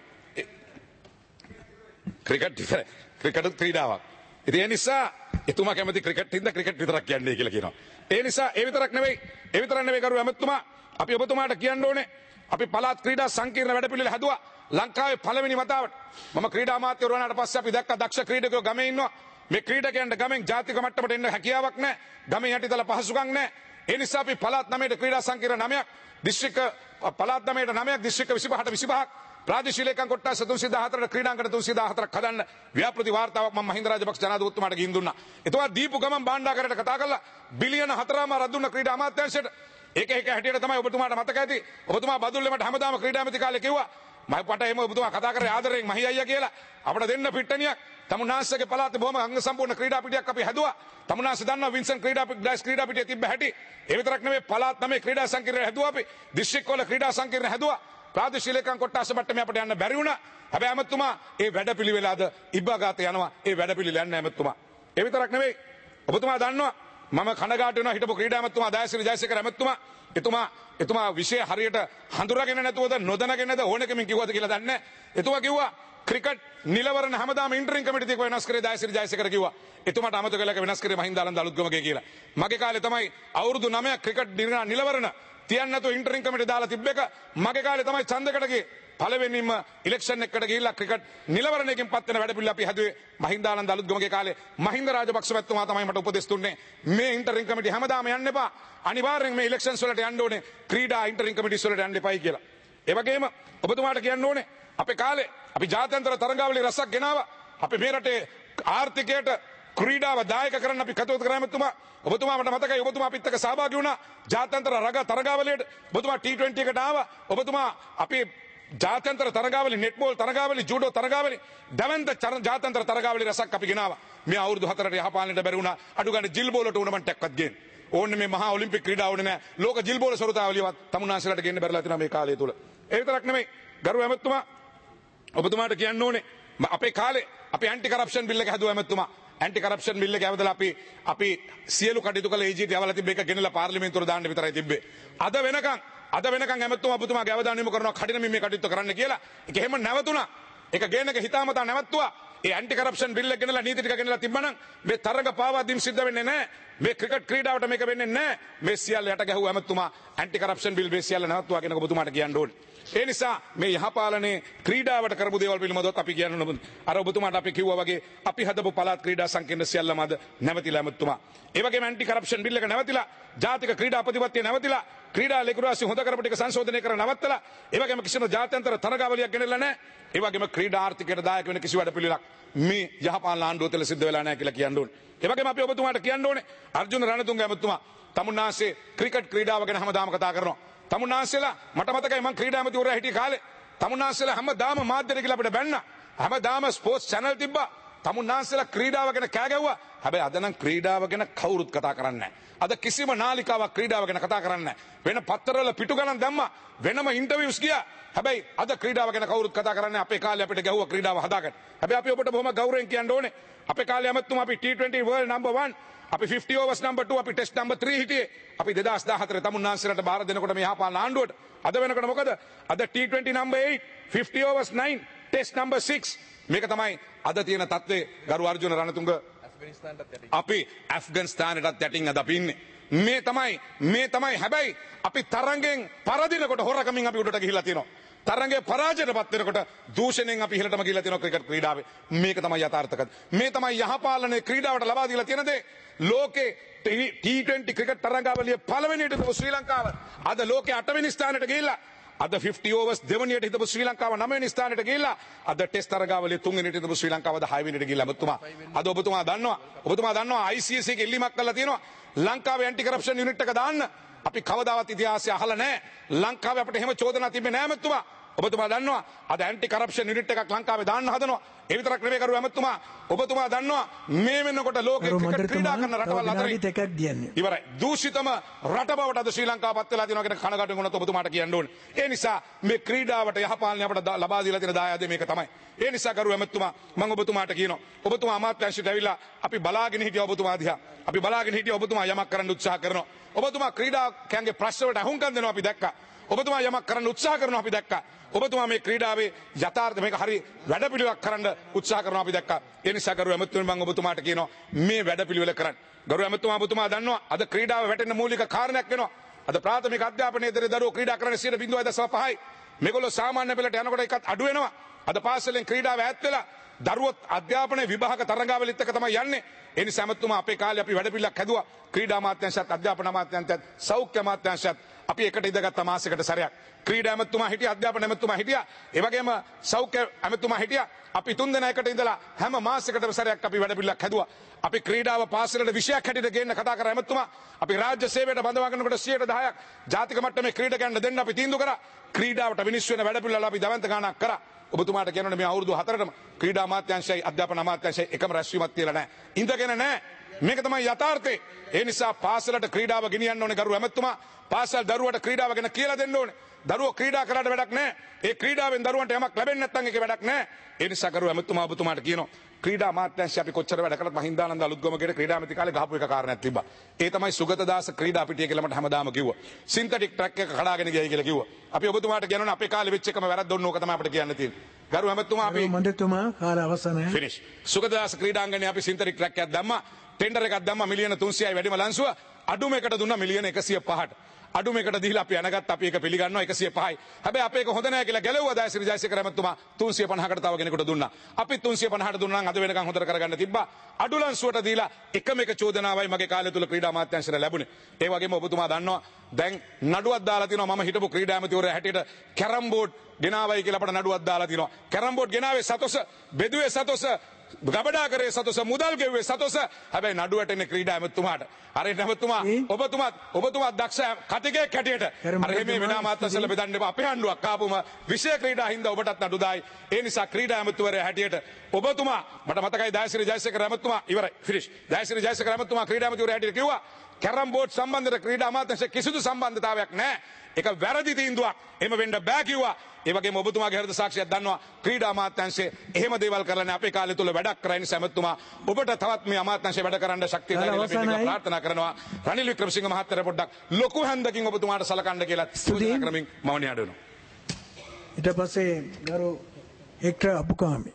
[SPEAKER 8] ක්‍රිකට් විතරයි. ක්‍රිකට් ක්‍රීඩාවක්. ඉතින් ඒ නිසා එතුමා කැමති ක්‍රිකට් හින්දා ක්‍රිකට් විතරක් කියන්නේ කියලා කියනවා. ඒ නිසා ඒ විතරක් නෙවෙයි කරු ඇමතුමා අපි ඔබතුමාට කියන්න ඕනේ අපි පළාත් ක්‍රීඩා සංකීර්ණ වැඩපිළිවෙල හැදුවා. ලංකාවේ පළවෙනි වතාවට මම ක්‍රීඩා අමාත්‍ය වුණාට පස්සේ අපි දැක්ක දක්ෂ ක්‍රීඩකයෝ ගමේ ඉන්නවා. මේ ක්‍රීඩකයන්ට ගමෙන් ජාතික මට්ටමට එන්න හැකියාවක් නැහැ. ගමේ යටිතල පහසුකම් නැහැ. ඒ නිසා අපි පළාත් 9ට ක්‍රීඩා සංකීර්ණ 9ක් දිස්ත්‍රික්ක පළාත් 9ට 9ක් දිස්ත්‍රික්ක 25ට 25ක් ප්‍රාදේශීය ලේකම් කොට්ටාස 314ට ක්‍රීඩාංගන 314ක් හදන්න ව්‍යාපෘති වාර්තාවක් මම මහින්ද රාජපක්ෂ ජනාධිපතිතුමාට ගිහින් දුන්නා. එතුමා දීපු ගමන් භාණ්ඩාගාරයට කතා කරලා බිලියන 4මාරක් දුන්න ක්‍රීඩා අමාත්‍යාංශයට. ඒක හැටියට තමයි ඔබතුමාට මතක ඇති. ඔබතුමා බදුල්ලෙමට හැමදාම ක්‍රීඩා ඇමති කාලේ කිව්වා මම පට එහෙම ඔබතුමා කතා කරේ ආදරයෙන් මහි අයියා කියලා. අපිට දෙන්න පිට්ටනියක්. තමුන්නාන්සේගේ පළාතේ බොහොම අංග සම්පූර්ණ ක්‍රීඩා පිටියක් අපි හැදුවා. තමුන්නාන්සේ දන්නවා වින්සන් ක්‍රීඩා පිටියේ තිබ්බ හැටි. ඒ විතරක් නෙමෙයි පළාත් 9 ක්‍රීඩා සංකීර්ණ හැදුවා අපි. දිස්ත්‍රික්කවල ක්‍රීඩා සංකීර්ණ හැදුවා. ප්‍රාදේශීය ලේකම් කොට්ටාස මට්ටමේ අපිට යන්න බැරි වුණා. හැබැයි ඇමතුමා ඒ වැඩපිළිවෙල අද ඉබ්බාගාත යනවා. ඒ වැඩපිළිවෙල යන්නේ ඇමතුමා. ඒ විතරක් නෙමෙයි ඔබතුමා දන්නවා මම කනගාටු වෙනවා හිටපු ක්‍රීඩා ඇමතුමා දයාසිරි ජයසේකර ඇමතුමා එතුමා විෂය හරියට හඳුනාගෙන නැතුවද නොදැනගෙනද ඕනකමින් කිව්වද කියලා දන්නේ නැහැ. එතුමා කිව්වා ක්‍රිකට් නිලවරණ හැමදාම ඉන්ටරිම් කමිටුව වෙනස් කරේ දයාසිරි ජයසේකර කිව්වා. එතුමාට අමතක වෙලා වෙනස් කරේ මහින්ද ආනන්ද අලුත්ගමගේ කියලා. මගේ කාලේ තමයි අවුරුදු 9ක් ක්‍රිකට් නිලවරණ තියන්න නැතුව ඉන්ටරිම් කමිටුව දාලා තිබ්බ එක. මගේ කාලේ තමයි ඡන්දකට ගියේ. පළවෙනිම ඉලෙක්ෂන් එකකට ගිහිල්ලා ක්‍රිකට් නිලවරණයකින් පත් වෙන වැඩපිළිවෙල අපි හැදුවේ මහින්ද ආනන්ද අලුත්ගමගේ කාලේ. මහින්ද රාජපක්ෂ මහත්මයා තමයි මට උපදෙස් දුන්නේ මේ ඉන්ටරිම් කමිටුව හැමදාම යන්න එපා. අනිවාර්යෙන් මේ ඉලෙක්ෂන්ස් වලට යන්න ඕනේ. ක්‍රීඩා ඉන්ටරිම් කමිටුස් වලට යන්න එපායි කියලා. ඒ වගේම ඔබතුමාට කියන්න ඕනේ අපේ කාලේ අපි ජාත්‍යන්තර තරගාවලි රසක් ගෙනාවා. අපි මේ රටේ ආර්ථිකයට ක්‍රීඩාව දායක කරන්න අපි කටයුතු කරා එතුමා. ඔබතුමා මට මතකයි ඔබතුමා අපිත් එක්ක සහභාගී වුණා ජාත්‍යන්තර තරගාවලියට. ඔබතුමා T20 එකට ආවා. ඔබතුමා අපි ජාත්‍යන්තර තරගාවලි නෙට්බෝල් තරගාවලි ජූඩෝ තරගාවලි දවන්ත ජාත්‍යන්තර තරගාවලි රසක් අපි ගෙනාවා. මේ අවුරුදු 4ට යහපාලනයට බැරි වුණා. අඩු ගන්න ජිල් බෝල ටූර්නමන්ට් එකක්වත් ගේන්න. ඕන්නේ මේ මහා ඔලිම්පික් ක්‍රීඩා ඕනේ නැහැ. ලෝක ජිල් බෝල සොරතාවලියවත් තමුන්නාන්සලට ගෙන්න බැරිලා තියෙනවා මේ කාලය තුල. ඒ විතරක් නෙමෙයි ගරු ඇමතුමා ඔබතුමාට කියන්න ඕනේ අපේ කාලේ අපි ඇන්ටි කරප්ෂන් බිල් එක හැදුවා ඇමතුමා. ඇන්ටි කරප්ෂන් බිල් එක ඇවදලා අපි සියලු කටයුතු කළ AGT යවලා තිබ්බ එක ගෙනලා පාර්ලිමේන්තුවට දාන්න විතරයි තිබ්බේ. අද වෙනකන් ඇමතුමා ඔබතුමාගේ අවධානය යොමු කරනවා කඩිනමින් මේ කටයුතු කරන්න කියලා. ඒක එහෙම නැවතුණා. ඒක ගේනක හිතාමතා නැවතුවා. ඒ ඇන්ටි කරප්ෂන් බිල් එක ගෙනලා නීති ටික ගෙනලා තිබ්බනම් මේ තරඟ පාවා දීම් සිද්ධ වෙන්නේ නැහැ. මේ ක්‍රිකට් ක්‍රීඩාවට මේක වෙන්නේ නැහැ. මේ සියල්ල යට ගැහුවා ඇමතුමා ඇන්ටි කරප්ෂන් බිල් මේ සියල්ල නැවතුවා කියන ඔබතුමාට කියන්න ඕනේ. ඒ නිසා මේ යහපාලනයේ ක්‍රීඩාවට කරපු දේවල් පිළිබඳව අපි කියන්න ඕන. අර ඔබතුමාට අපි කිව්වා වගේ අපි හදපු පළාත් ක්‍රීඩා සංකීර්ණ සියල්ලම අද නැවතිලා ඇමතුමා. ඒ වගේම ඇන්ටි කරප්ෂන් බිල් එක නැවතිලා ජාතික ක්‍රීඩා ප්‍රතිපත්තිය නැවතිලා ක්‍රීඩා ලේකරුවාසි හොඳ කරපු ටික සංශෝධනය කර නවත්තලා ඒ වගේම කිසිම ජාත්‍යන්තර තරගාවලියක් ගෙනෙලා නැහැ. ඒ වගේම ක්‍රීඩා ආර්ථිකයට දායක වෙන කිසි වැඩපිළිවෙලක් මේ යහපාලන ආණ්ඩුව තුළ සිද්ධ වෙලා නැහැ කියලා කියන්න ඕනේ. ඒ වගේම අපි ඔබතුමාට කියන්න ඕනේ අර්ජුන රණතුංග ඇමතුමා තමුන්නාන්සේ ක්‍රිකට් ක්‍රීඩාව ගැන හැමදාම කතා කරනවා. තමුන්නාන්සේලා මට මතකයි මම ක්‍රීඩා ඇමතිවරයා හිටිය කාලේ තමුන්නාන්සේලා හැමදාම මාධ්‍යට කියලා අපිට බැන්නා. හැමදාම ස්පෝර්ට්ස් channel තිබ්බා. තමුන්නාන්සේලා ක්‍රීඩාව ගැන කෑ ගැව්වා. හැබැයි අද නම් ක්‍රීඩාව ගැන කවුරුත් කතා කරන්නේ නැහැ. අද කිසිම නාලිකාවක් ක්‍රීඩාව ගැන කතා කරන්නේ නැහැ. වෙන පත්තරවල පිටු ගණන් දැම්මා. වෙනම ඉන්ටර්විව්ස් ගියා. හැබැයි අද ක්‍රීඩාව ගැන කවුරුත් කතා කරන්නේ අපේ කාලේ අපිට ගැහුවා ක්‍රීඩාව හදාගන්න. හැබැයි අපි ඔබට බොහොම ගෞරවයෙන් කියන්න ඕනේ. අපේ කාලේ ඇමතුමා අපි T20 world number 1 අපි 50 overs number 2 අපි test number 3 හිටියේ. අපි 2014 තමුන්නාන්සේලාට බාර දෙනකොට මේ යහපාලන ආණ්ඩුවට අද වෙනකොට මොකද? අද T20 number 8 50 overs 9 test number 6 මේක තමයි අද තියෙන තත්ත්වය. ගරු අර්ජුන රණතුංග අපි ඇෆ්ගනිස්තානයටත් යටින් අද අපි ඉන්නේ. මේ තමයි හැබැයි අපි තරංගෙන් පරදිනකොට හොරකමින් අපි උඩට ගිහිල්ලා තියෙනවා. තරංගේ පරාජයටපත් වෙනකොට දූෂණයෙන් අපි ඉහළටම ගිහිල්ලා තියෙනවා ක්‍රිකට් ක්‍රීඩාවේ. මේක තමයි යථාර්ථකද. මේ තමයි යහපාලනයේ ක්‍රීඩාවට ලබා දීලා තියෙන දේ. ලෝකේ T20 ක්‍රිකට් තරඟාවලියේ පළවෙනියට හිටපු ශ්‍රී ලංකාව අද ලෝකේ 8 වෙනි ස්ථානයට ගිහිල්ලා අද 50 overs දෙවනියට හිටපු ශ්‍රී ලංකාව 9 වෙනි ස්ථානයට ගිහිල්ලා අද ටෙස්ට් තරඟාවලියේ 3 වෙනියට හිටපු ශ්‍රී ලංකාව අද 6 වෙනියට ගිහිල්ලා අද ඔබතුමා දන්නවා ICC එකේ ඉල්ලීමක් කළා තියෙනවා ලංකාවේ ඇන්ටි කරප්ෂන් යුනිට් එක දාන්න. අපි කවදාවත් ඉතිහාසය අහලා නැහැ. ලංකාවේ අපිට එහෙම චෝදනා තිබෙන්නේ නැහැ මැතිතුමා. ඔබතුමා දන්නවා අද ඇන්ටි කරප්ෂන් යුනිට් එකක් ලංකාවේ දාන්න හදනවා. ඒ විතරක් නෙවෙයි කරු ඇමතුමා. ඔබතුමා දන්නවා මේ වෙනකොට ලෝකෙ ක්‍රිකට් ක්‍රීඩා කරන රටවල් අතරින් ඉවරයි. දූෂිතම රට බවට අද ශ්‍රී ලංකාවපත් වෙලා තියෙනවා කියන කනගාටුවෙන් වුණත් ඔබතුමාට කියන්න ඕනේ. ඒ නිසා මේ ක්‍රීඩාවට යහපාලනය අපට ලබා දීලා තියෙන දායාදය මේක තමයි. ඒ නිසා කරු ඇමතුමා මම ඔබතුමාට කියනවා. ඔබතුමා අමාත්‍යාංශයට ඇවිල්ලා අපි බලාගෙන හිටියා ඔබතුමා දිහා. අපි බලාගෙන හිටියා ඔබතුමා යමක් කරන්න උත්සාහ කරනවා. ඔබතුමා ක්‍රීඩාකයන්ගේ ප්‍රශ්න වලට අහුම්කම් දෙනවා අපි දැක්කා. ඔබතුමා යමක් කරන්න උත්සාහ කරනවා අපි දැක්කා. ඔබතුමා මේ ක්‍රීඩාවේ යථාර්ථ මේක හරි වැඩපිළිවෙලක් කරන්න උත්සාහ කරනවා අපි දැක්කා. ඒ නිසා ගරු ඇමතුමනි මම ඔබතුමාට කියනවා මේ වැඩපිළිවෙල කරන්න. ගරු ඇමතුමා ඔබතුමා දන්නවා අද ක්‍රීඩාව වැටෙන්න මූලික කාරණයක් වෙනවා. අද ප්‍රාථමික අධ්‍යාපනයේ දරුවෝ ක්‍රීඩා කරන 0.5යි. මේගොල්ලෝ සාමාන්‍ය පෙළට යනකොට එකත් අඩු වෙනවා. අද පාසලෙන් ක්‍රීඩාව ඈත් වෙලා දරුවෝ අධ්‍යාපනයේ විභාග තරඟාවලිත් එක තමයි යන්නේ. ඒ නිසා ඇමතුමා අපේ කාලේ අපි වැඩපිළිවෙලක් හැදුවා. ක්‍රීඩා අමාත්‍යාංශයත් අධ්‍යාපන අමාත්‍යාංශයත් සෞඛ්‍ය අමාත්‍යාංශයත් අපි එකට ඉඳගත්ත මාසයකට සැරයක්. ක්‍රීඩා ඇමතුමා හිටියා අධ්‍යාපන ඇමතුමා හිටියා. ඒ වගේම සෞඛ්‍ය ඇමතුමා හිටියා. අපි තුන් දෙනා එකට ඉඳලා හැම මාසයකටම සැරයක් අපි වැඩපිළිවෙලක් හැදුවා. අපි ක්‍රීඩාව පාසලට විෂයක් හැටියට ගේන්න කතා කරා ඇමතුමා. අපි රාජ්‍ය සේවයට බඳවා ගන්නකොට 10%ක් ජාතික මට්ටමේ ක්‍රීඩකයන්ට දෙන්න අපි තීන්දුව කරා. ක්‍රීඩාවට විනිශ්චය වෙන වැඩපිළිවෙල අපි දවන්ත ගානක් කරා. ඔබතුමාට කියනවනේ මේ අවුරුදු 4ටම ක්‍රීඩා අමාත්‍යාංශයයි අධ්‍යාපන අමාත්‍යාංශයයි එකම රැස්වීමක් තියලා නැහැ. ඉඳගෙන නැහැ. මේක තමයි යථාර්ථය. ඒ නිසා පාසලට ක්‍රීඩාව ගෙනියන්න ඕනේ ගරු ඇමතුමා. පාසල් දරුවට ක්‍රීඩාව ගැන කියලා දෙන්න ඕනේ. දරුවෝ ක්‍රීඩා කරාට වැඩක් නැහැ. ඒ ක්‍රීඩාවෙන් දරුවන්ට යමක් ලැබෙන්නේ නැත්නම් ඒකේ වැඩක් නැහැ. ඒ නිසා ගරු ඇමතුමා ඔබතුමාට කියනවා ක්‍රීඩා අමාත්‍යාංශය අපි කොච්චර වැඩ කළත් මහින්දානන්ද අලුත්ගමගේ ක්‍රීඩා ඇමති කාලේ ගහපු එක කාරණයක් තිබ්බා. ඒ තමයි සුගතදාස ක්‍රීඩා පිටිය කියලා මට හැමදාම කිව්වා. සින්තටික් ට්‍රැක් එක කඩාගෙන ගියයි කියලා කිව්වා. අපි ඔබතුමාට කියනවනේ අපේ කාලේ වෙච්ච එකම වැරද්ද ඔන්න ඕක තමයි අපිට කියන්න තියෙන්නේ. ගරු ඇමතුමා අපි
[SPEAKER 5] මන්ත්‍රීතුමා කාල අවසනයි.
[SPEAKER 8] ෆිනිෂ්. සුගතදාස ක්‍රීඩාංගණයේ අපි සින්තටික් ට්‍රැක් එකක් දැම්මා. ටෙන්ඩර් එකක් දැම්මා මිලියන 300යි වැඩිම ලන්සුව. අඩුම එකට දුන්නා මිලියන 105ට. අඩුම එකට දීලා අපි අනගත්ත අපි ඒක පිළිගන්නවා 105යි. හැබැයි අපේ එක හොඳ නැහැ කියලා ගැලෙව්වා දයසිරි ජයසේකර ඇමතුමා 350කට තව කෙනෙකුට දුන්නා. අපි 350ට දුන්නා නම් අද වෙනකන් හොඳට කරගන්න තිබ්බා. අඩු ලන්සුවට දීලා එකම එක චෝදනාවයි මගේ කාලය තුල ක්‍රීඩා අමාත්‍යාංශයට ලැබුණේ. ඒ වගේම ඔබතුමා දන්නවා දැන් නඩුවක් දාලා තිනවා මම හිටපු ක්‍රීඩා ඇමතිවරයා හැටියට කැරම් බෝඩ් ගෙනාවයි කියලා අපට නඩුවක් දාලා තිනවා. කැරම් බෝඩ් ගෙනාවේ සතොස බෙදුවේ සතොස ගබඩා කරේ සතොස මුදල් ගෙව්වේ සතොස. හැබැයි නඩුවට එන්නේ ක්‍රීඩා ඇමතුමාට. අර ඇමතුමා ඔබතුමා දක්ෂ කතිකෙක් හැටියට අර මේ වෙන අමාත්‍යංශවල බෙදන්න එපා. අපේ ආණ්ඩුවක් ආපුම විශේෂ ක්‍රීඩා හින්දා ඔබටත් නඩු දායි. ඒ නිසා ක්‍රීඩා ඇමතිවරයා හැටියට ඔබතුමා මට මතකයි දයසිරි ජයසේකර ඇමතුමා ඉවරයි ෆිනිෂ්. දයසිරි ජයසේකර ඇමතුමා ක්‍රීඩා ඇමතිවරයා හැටියට කිව්වා කැරම් බෝඩ් සම්බන්ධව ක්‍රීඩා අමාත්‍යාංශ කිසිදු සම්බන්ධතාවයක් නැහැ. ඒක වැරදි තීන්දුවක්. එහෙම වෙන්න බෑ කිව්වා. ඒ වගේම ඔබතුමාගේ හෘද සාක්ෂියක් දන්නවා ක්‍රීඩා අමාත්‍යාංශයේ එහෙම දේවල් කරලා නැහැ අපේ කාලය තුල වැඩක් කරා. ඒ නිසා ඇමතුමා ඔබට තවත් මේ අමාත්‍යාංශයේ වැඩ කරන්න ශක්තිය ලැබෙන්න ප්‍රාර්ථනා කරනවා. රනිල් වික්‍රමසිංහ මහත්තයා පොඩ්ඩක් ලොකු හන්දකින් ඔබතුමාට සලකන්න කියලා සූචනා කරමින් මම නියඩනවා.
[SPEAKER 5] ඊට පස්සේ ගරු එක්ටර් අපුකාමි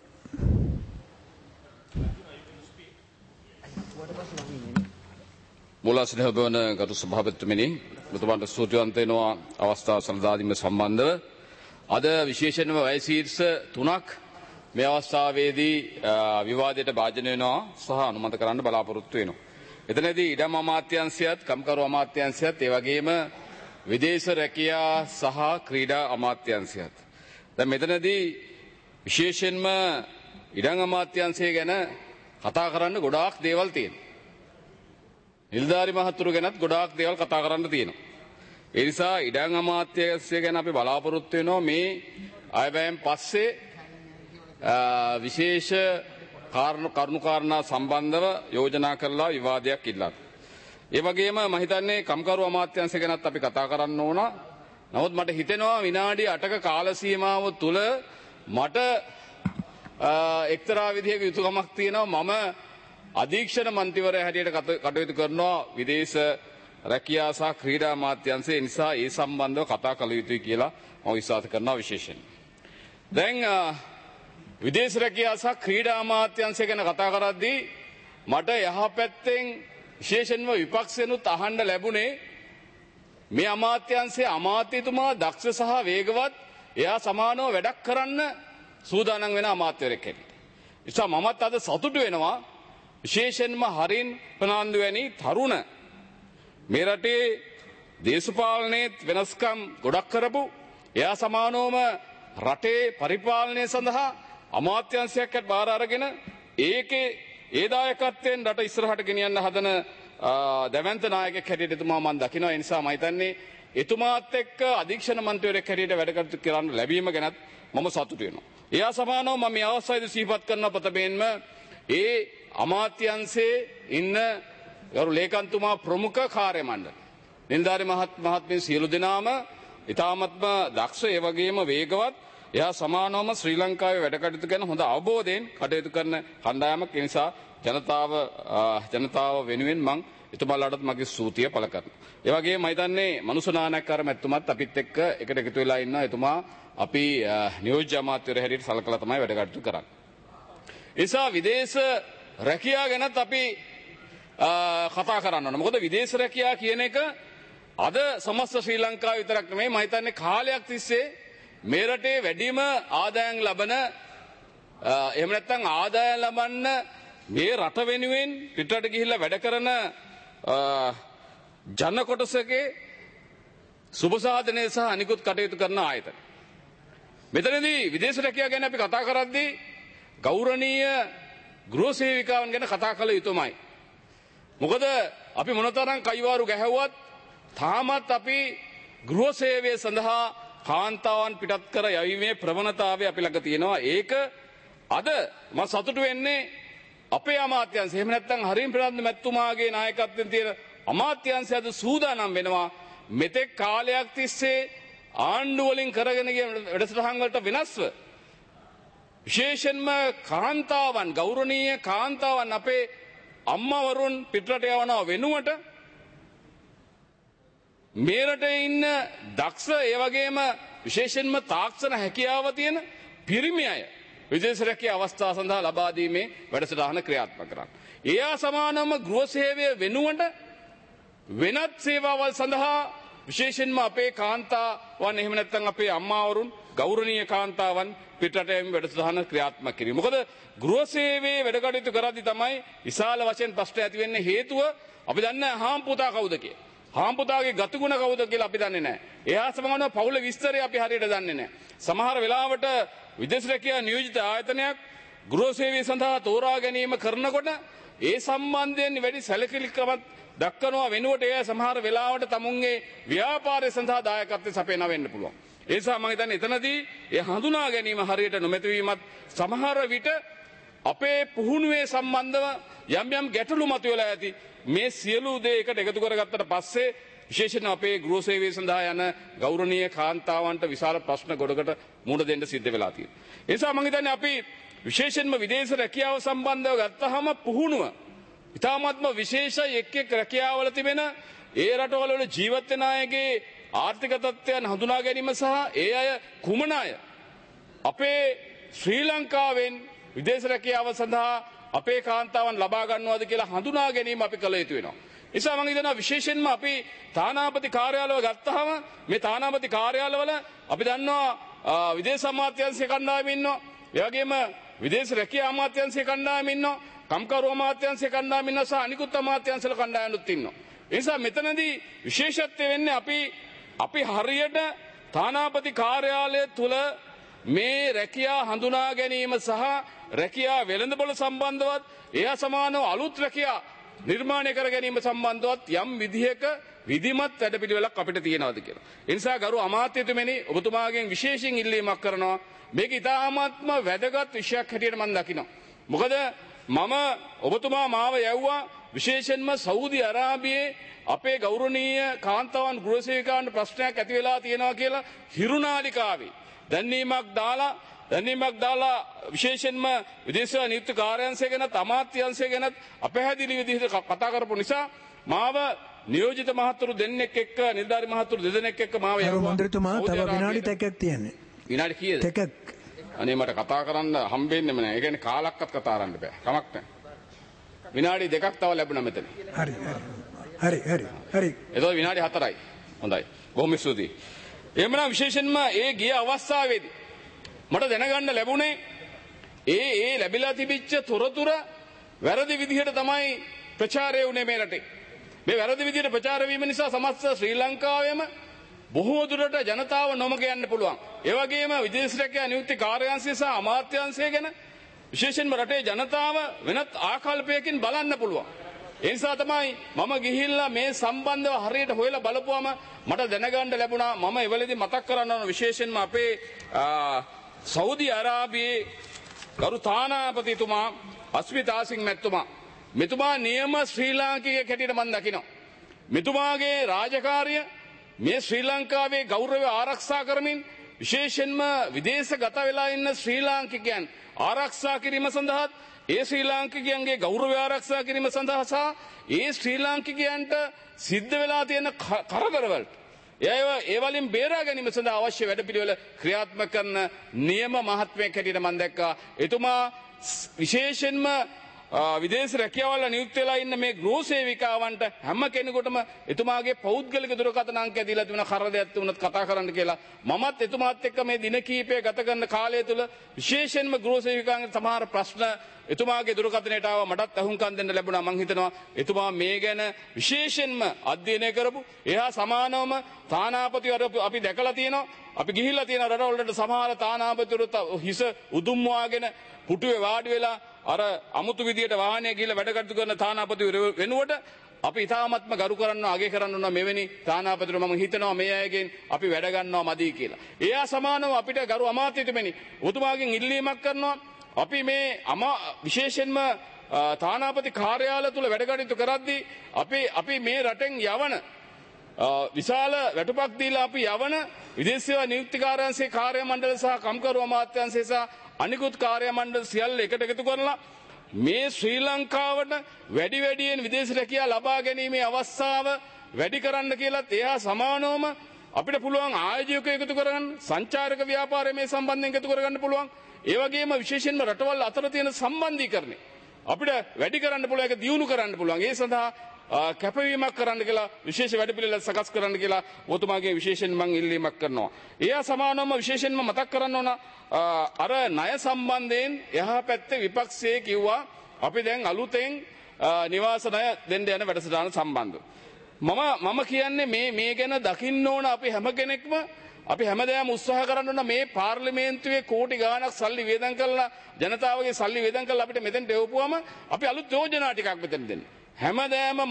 [SPEAKER 9] මුලාසන හබවන ගරු සභාපතිතුමනි ඔබතුමාට ස්තුතිවන්ත වෙනවා අවස්ථාව සලසා දීම සම්බන්ධව. අද විශේෂයෙන්ම වයසීර්ෂ 3ක් මේ අවස්ථාවේදී විවාදයට භාජනය වෙනවා සහ අනුමත කරන්න බලාපොරොත්තු වෙනවා. එතනදී ඉඩම් අමාත්‍යාංශයත් කම්කරු අමාත්‍යාංශයත් ඒ වගේම විදේශ රැකියා සහ ක්‍රීඩා අමාත්‍යාංශයත්. දැන් මෙතනදී විශේෂයෙන්ම ඉඩම් අමාත්‍යාංශය ගැන කතා කරන්න ගොඩාක් දේවල් තියෙනවා. නිලධාරි මහතුරු ගැනත් ගොඩාක් දේවල් කතා කරන්න තියෙනවා. ඒ නිසා ඉඩම් අමාත්‍යාංශය ගැන අපි බලාපොරොත්තු වෙනවා මේ අයවැයෙන් පස්සේ විශේෂ කරුණුකාරණා සම්බන්ධව යෝජනා කරලා විවාදයක් ඉල්ලා. ඒ වගේම මම හිතන්නේ කම්කරු අමාත්‍යාංශ ගැනත් අපි කතා කරන්න ඕන. නමුත් මට හිතෙනවා විනාඩි 8ක කාල සීමාව තුළ මට එක්තරා විදිහක යුතුයකමක් තියෙනවා. මම අධීක්ෂණ මන්ත්‍රීවරයා හැටියට කටයුතු කරනවා විදේශ රැකියා සහ ක්‍රීඩා අමාත්‍යාංශය. නිසා ඒ සම්බන්ධව කතා කළ යුතුයි කියලා මම විශ්වාස කරනවා විශේෂයෙන්. දැන් විදේශ රැකියා සහ ක්‍රීඩා අමාත්‍යාංශය ගැන කතා කරද්දී මට යහපැත්තෙන් විශේෂයෙන්ම විපක්ෂයනුත් අහන්න ලැබුණේ මේ අමාත්‍යාංශයේ අමාත්‍යතුමා දක්ෂ සහ වේගවත් එයා සමානව වැඩක් කරන්න සූදානම් වෙන අමාත්‍යවරයෙක් හැටියට. නිසා මමත් අද සතුටු වෙනවා විශේෂයෙන්ම හරින් ප්‍රනාන්දු වැනි තරුණ මේ රටේ දේශපාලනයේ වෙනස්කම් ගොඩක් කරපු එයා සමානවම රටේ පරිපාලනය සඳහා අමාත්‍යාංශයක් බාර අරගෙන ඒකේ ඒ දායකත්වයෙන් රට ඉස්සරහට ගෙනියන්න හදන දැවැන්ත නායකයෙක් හැටියට එතුමා මම දකිනවා. ඒ නිසා මම හිතන්නේ එතුමාත් එක්ක අධීක්ෂණ මන්ත්‍රීවරයෙක් හැටියට වැඩ කටයුතු කරන්න ලැබීම ගැනත් මම සතුටු වෙනවා. එයා සමානව මම මේ අවස්ථාවේදී සිහිපත් කරන ප්‍රථමයෙන්ම ඒ අමාත්‍යාංශයේ ඉන්න ගරු ලේකම්තුමා ප්‍රමුඛ කාර්ය මණ්ඩල නිලධාරි මහත්මිය සියලු දෙනාම ඉතාමත්ම දක්ෂ ඒ වගේම වේගවත් එයා සමානවම ශ්‍රී ලංකාවේ වැඩ කටයුතු කරන හොඳ අවබෝධයෙන් කටයුතු කරන කණ්ඩායමක්. ඒ නිසා ජනතාව වෙනුවෙන් මම එතුමාලාටත් මගේ ස්තුතිය පළ කරනවා. ඒ වගේම මම හිතන්නේ මනුෂ්‍ය නායකකාර මැතිතුමාත් අපිත් එක්ක එකට එකතු වෙලා ඉන්නවා. එතුමා අපි නියෝජ්‍ය අමාත්‍යවරයා හැටියට සලකලා තමයි වැඩ කටයුතු කරන්නේ. ඒ නිසා විදේශ රැකියාව ගැනත් අපි කතා කරන්න ඕන. මොකද විදේශ රැකියාව කියන එක අද සමස්ත ශ්‍රී ලංකාව විතරක් නෙමෙයි මම හිතන්නේ කාලයක් තිස්සේ මේ රටේ වැඩිම ආදායම් ලබන එහෙම නැත්නම් ආදායම් ලබන්න මේ රට වෙනුවෙන් පිටරට ගිහිල්ලා වැඩ කරන ජන කොටසකේ සුබ සාධනය සහ අනිකුත් කටයුතු කරන ආයතන. මෙතනදී විදේශ රැකියාව ගැන අපි කතා කරද්දී ගෞරවනීය ගෘහ සේවිකාවන් ගැන කතා කළ යුතුමයි. මොකද අපි මොනතරම් කයිවාරු ගැහැව්වත් තාමත් අපි ගෘහ සේවය සඳහා කාන්තාවන් පිටත් කර යැවීමේ ප්‍රවණතාවය අපි ළඟ තියෙනවා. ඒක අද මම සතුටු වෙන්නේ අපේ අමාත්‍යාංශය එහෙම නැත්නම් හරින් ප්‍රනාන්දු මැතිතුමාගේ නායකත්වයෙන් තියෙන අමාත්‍යාංශය අද සූදානම් වෙනවා මෙතෙක් කාලයක් තිස්සේ ආණ්ඩු වලින් කරගෙන ගිය වැඩසටහන් වලට වෙනස්ව විශේෂයෙන්ම කාන්තාවන් ගෞරවනීය කාන්තාවන් අපේ අම්මවරුන් පිටරට යවනවා වෙනුවට මේ රටේ ඉන්න දක්ෂ ඒ වගේම විශේෂයෙන්ම තාක්ෂණ හැකියාව තියෙන පිරිමි අය විදේශ රැකියාව අවස්ථාව සඳහා ලබා දීමේ වැඩසටහන ක්‍රියාත්මක කරන්න. එයා සමානම ගෘහ සේවය වෙනුවට වෙනත් සේවාවල් සඳහා විශේෂයෙන්ම අපේ කාන්තාවන් එහෙම නැත්නම් අපේ අම්මාවරුන් ගෞරවනීය කාන්තාවන් පිටරට යමින් වැඩසටහන ක්‍රියාත්මක කිරීම. මොකද ගෘහ සේවයේ වැඩ කටයුතු කරද්දී තමයි විශාල වශයෙන් ප්‍රශ්න ඇති වෙන්නේ. හේතුව අපි දන්නේ හාම්පුතා කවුද කියලා. හාම්පුතාගේ ගතිගුණ කවුද කියලා අපි දන්නේ නැහැ. එයා සමගම පවුල විස්තරය අපි හරියට දන්නේ නැහැ. සමහර වෙලාවට විදේශ රැකියාව නියෝජිත ආයතනයක් ගෘහ සේවය සඳහා තෝරා ගැනීම කරනකොට ඒ සම්බන්ධයෙන් වැඩි සැලකිලිකමක් දක්වනවා වෙනුවට එයා සමහර වෙලාවට තමුන්ගේ ව්‍යාපාරය සඳහා දායකත්වය සපයන වෙන්න පුළුවන්. ඒ නිසා මම හිතන්නේ එතනදී ඒ හඳුනා ගැනීම හරියට නොමැති වීමත් සමහර විට අපේ පුහුණුවේ සම්බන්ධව යම් යම් ගැටලු මතුවලා ඇති. මේ සියලු දේ එකට එකතු කරගත්තට පස්සේ විශේෂයෙන් අපේ ගෘහ සේවය සඳහා යන ගෞරවනීය කාන්තාවන්ට විශාල ප්‍රශ්න ගොඩකට මුහුණ දෙන්න සිද්ධ වෙලා තියෙනවා. ඒ නිසා මම හිතන්නේ අපි විශේෂයෙන්ම විදේශ රැකියාව සම්බන්ධව ගත්තාම පුහුණුව ඉතාමත්ම විශේෂයි. එක් රැකියාවල තිබෙන ඒ රටවල වල ජීවත් වෙන අයගේ ආර්ථික තත්ත්වයන් හඳුනා ගැනීම සහ ඒ අය කුමන අය අපේ ශ්‍රී ලංකාවෙන් විදේශ රැකියාව සඳහා අපේ කාන්තාවන් ලබා ගන්නවාද කියලා හඳුනා ගැනීම අපි කළ යුතු වෙනවා. නිසා මම හිතනවා විශේෂයෙන්ම අපි තානාපති කාර්යාලවල ගත්තාම මේ තානාපති කාර්යාලවල අපි දන්නවා විදේශ අමාත්‍යාංශයේ කණ්ඩායම ඉන්නවා. ඒ වගේම විදේශ රැකියා අමාත්‍යාංශයේ කණ්ඩායම ඉන්නවා. කම්කරු අමාත්‍යාංශයේ කණ්ඩායම ඉන්නවා සහ අනිකුත් අමාත්‍යාංශවල කණ්ඩායම්නුත් ඉන්නවා. ඒ නිසා මෙතනදී විශේෂත්වය වෙන්නේ අපි හරියට තානාපති කාර්යාලය තුල මේ රැකියා හඳුනා ගැනීම සහ රැකියා වෙළඳපොළ සම්බන්ධවත් එයා සමානව අලුත් රැකියා නිර්මාණය කර ගැනීම සම්බන්ධවත් යම් විදිහක විධිමත් වැඩපිළිවෙලක් අපිට තියෙනවද කියලා. ඒ නිසා ගරු අමාත්‍යතුමනි ඔබතුමාගෙන් විශේෂයෙන් ඉල්ලීමක් කරනවා. මේක ඉතාමත්ම වැදගත් විෂයක් හැටියට මම දකිනවා. මොකද මම ඔබතුමා මාව යවුවා විශේෂයෙන්ම සෞදි අරාබියේ අපේ ගෞරවනීය කාන්තාවන් ගෘහසේවිකාවන්ට ප්‍රශ්නයක් ඇති වෙලා තියෙනවා කියලා හිරුනාලිකාවේ දැනීමක් දාලා විශේෂයෙන්ම විදේශ නීති කාර්යාංශය ගැනත් අමාත්‍යාංශය ගැනත් අපහැදිලි විදිහට කතා කරපු නිසා මාව නියෝජිත මහතුරු දෙන්නෙක් එක්ක නිලධාරි මහතුරු දෙදෙනෙක් එක්ක මාව යවුවා.
[SPEAKER 5] මන්ත්‍රීතුමා තව විනාඩි 3ක් තියෙන්නේ.
[SPEAKER 9] විනාඩි කීයද?
[SPEAKER 5] 3ක්.
[SPEAKER 9] අනේ මට කතා කරන්න හම්බෙන්නෙම නැහැ. ඒ කියන්නේ කාලක්වත් කතා කරන්න බෑ. කමක් නැහැ. විනාඩි 2ක් තව ලැබුණා මෙතන.
[SPEAKER 5] හරි.
[SPEAKER 9] එතකොට විනාඩි 4යි. හොඳයි. බොහොම ස්තුතියි. එහෙමනම් විශේෂයෙන්ම ඒ ගිය අවස්ථාවේදී මට දැනගන්න ලැබුණේ ඒ ලැබිලා තිබිච්ච තොරතුර වැරදි විදිහට තමයි ප්‍රචාරය වුණේ මේ රටේ. මේ වැරදි විදිහට ප්‍රචාර වීම නිසා සමස්ත ශ්‍රී ලංකාවෙම බොහෝ දුරට ජනතාව නොමග යන්න පුළුවන්. ඒ වගේම විදේශ රැකියා නියුක්ති කාර්යාංශය සහ අමාත්‍යාංශය ගැන විශේෂයෙන්ම රටේ ජනතාව වෙනත් ආකල්පයකින් බලන්න පුළුවන්. ඒ නිසා තමයි මම ගිහිල්ලා මේ සම්බන්ධව හරියට හොයලා බලපුවම මට දැනගන්න ලැබුණා. මම එවලදී මතක් කරන්න ඕන විශේෂයෙන්ම අපේ සෞදි අරාබියේ ගරු තානාපතිතුමා අස්මිතාසිං මැතිතුමා මෙතුමා නියම ශ්‍රී ලාංකිකයෙක් හැටියට මම දකිනවා. මෙතුමාගේ රාජකාරිය මේ ශ්‍රී ලංකාවේ ගෞරවය ආරක්ෂා කරමින් විශේෂයෙන්ම විදේශගත වෙලා ඉන්න ශ්‍රී ලාංකිකයන් ආරක්ෂා කිරීම සඳහා ඒ ශ්‍රී ලාංකිකයන්ගේ ගෞරවය ආරක්ෂා කිරීම සඳහා සහ ඒ ශ්‍රී ලාංකිකයන්ට සිද්ධ වෙලා තියෙන කරදරවලට ඒ වලින් බේරා ගැනීම සඳහා අවශ්‍ය වැඩපිළිවෙල ක්‍රියාත්මක කරන නියම මහත්මයෙක් හැටියට මම දැක්කා. එතුමා විශේෂයෙන්ම විදේශ රැකියාවල නියුක්ත වෙලා ඉන්න මේ ගෘහ සේවිකාවන්ට හැම කෙනෙකුටම එතුමාගේ පෞද්ගලික දුරකථන අංකය දීලා තිබුණ කරදයක් තිබුණත් කතා කරන්න කියලා. මමත් එතුමාත් එක්ක මේ දින කිහිපය ගත කරන කාලය තුල විශේෂයෙන්ම ගෘහ සේවිකාවන්ගේ සමහර ප්‍රශ්න එතුමාගේ දුරකථනයට ආව. මටත් අහුම්කම් දෙන්න ලැබුණා. මම හිතනවා එතුමා මේ ගැන විශේෂයෙන්ම අධ්‍යයනය කරපු එහා සමානවම තානාපතිවරු අපි දැකලා තියෙනවා. අපි ගිහිල්ලා තියෙන රටවලට සමහර තානාපතිවරු හිස උදුම් වාගෙන පුටුවේ වාඩි වෙලා අර අමුතු විදියට වාහනය ගිහිල්ලා වැඩ කටයුතු කරන තානාපතිවරු වෙනුවට අපි ඉතාමත්ම ගරු කරනවා අගය කරනවා මෙවැනි තානාපතිවරු. මම හිතනවා මේ අයගෙන් අපි වැඩ ගන්නවා මදි කියලා. එයා සමානව අපිට ගරු අමාත්‍යතුමනි ඔබතුමාගෙන් ඉල්ලීමක් කරනවා. අපි මේ විශේෂයෙන්ම තානාපති කාර්යාලය තුල වැඩ කටයුතු කරද්දී අපි මේ රටෙන් යවන විශාල වැටුපක් දීලා අපි යවන විදේශ සේවා නියුක්ති කාර්යාංශයේ කාර්ය මණ්ඩල සහ කම්කරු අමාත්‍යාංශය සහ අනිකුත් කාර්ය මණ්ඩල සියල්ල එකට එකතු කරලා මේ ශ්‍රී ලංකාවට වැඩියෙන් විදේශ රැකියා ලබා ගැනීමේ අවස්ථාව වැඩි කරන්න කියලාත් එහා සමානවම අපිට පුළුවන් ආයෝජකයෝ එකතු කරගන්න, සංචාරක ව්‍යාපාරය මේ සම්බන්ධයෙන් එකතු කරගන්න පුළුවන්. ඒ වගේම විශේෂයෙන්ම රටවල් අතර තියෙන සම්බන්ධීකරණය අපිට වැඩි කරන්න පුළුවන්, ඒක දියුණු කරන්න පුළුවන්. ඒ සඳහා කැපවීමක් කරන්න කියලා විශේෂ වැඩපිළිවෙළ සකස් කරන්න කියලා ඔතුමාගේ විශේෂයෙන් මම ඉල්ලීමක් කරනවා. එයා සමානවම විශේෂයෙන්ම මතක් කරන්න ඕන අර ණය සම්බන්ධයෙන් එහා පැත්තේ විපක්ෂයේ කිව්වා අපි දැන් අලුතෙන් නිවාස ණය දෙන්න යන වැඩසටහන සම්බන්ධව. මම කියන්නේ මේ ගැන දකින්න ඕන අපි හැම කෙනෙක්ම අපි හැමදාම උත්සාහ කරන්න ඕන මේ පාර්ලිමේන්තුවේ කෝටි ගාණක් සල්ලි වේදම් කරලා ජනතාවගේ සල්ලි වේදම් කරලා අපිට මෙතෙන්ට එවපුවම අපි අලුත් යෝජනා ටිකක් මෙතෙන් දෙන්න. හැමදාම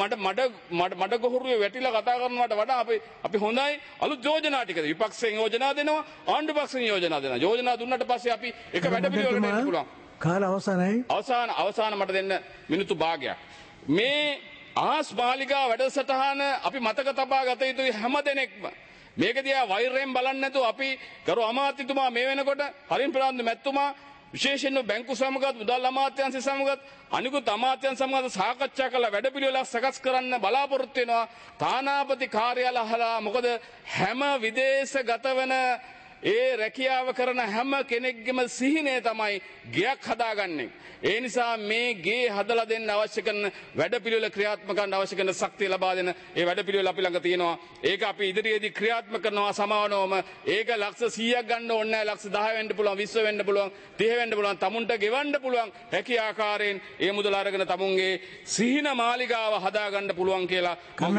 [SPEAKER 9] මඩ ගොහරුවේ වැටිලා කතා කරනවට වඩා අපි හොඳයි අලුත් යෝජනා ටිකද විපක්ෂයෙන් යෝජනා දෙනවා ආණ්ඩු පක්ෂයෙන් යෝජනා දෙනවා. යෝජනා දුන්නට පස්සේ අපි එක වැඩපිළිවෙලකට එන්න පුළුවන්.
[SPEAKER 5] කාල අවසానයි.
[SPEAKER 9] අවසාන මට දෙන්න මිනිත්තු භාගයක්. මේ ආස් මාලිගා වැඩසටහන අපි මතක තබා ගත යුතුයි හැම දෙනෙක්ම. මේක දිහා වෛරයෙන් බලන්නේ නැතුව අපි ගරු අමාත්‍යතුමා මේ වෙනකොට හරින් ප්‍රාන්දු මැතිතුමා විශේෂයෙන්ම බැංකු සමගත් මුදල් අමාත්‍යාංශය සමගත් අනිකුත් අමාත්‍යංශ සමගත් සාකච්ඡා කරලා වැඩපිළිවෙලක් සකස් කරන්න බලාපොරොත්තු වෙනවා. තානාපති කාර්යාලය අහලා මොකද හැම විදේශගත වෙන ඒ රැකියාව කරන හැම කෙනෙක්ගේම සිහිනය තමයි ගයක් හදාගන්නේ. ඒ නිසා මේ ගේ හදලා දෙන්න අවශ්‍ය කරන වැඩපිළිවෙල ක්‍රියාත්මක කරන්න අවශ්‍ය කරන ශක්තිය ලබා දෙන ඒ වැඩපිළිවෙල අපි ළඟ තියෙනවා. ඒක අපි ඉදිරියේදී ක්‍රියාත්මක කරනවා සමානවම. ඒක ලක්ෂ 100ක් ගන්න ඕනේ නැහැ. ලක්ෂ 10 වෙන්න පුළුවන්, 20 වෙන්න පුළුවන්, 30 වෙන්න පුළුවන්. තමුන්ට ගෙවන්න පුළුවන් හැකි ආකාරයෙන් ඒ මුදල අරගෙන තමුන්ගේ සිහින මාලිගාව හදාගන්න පුළුවන් කියලා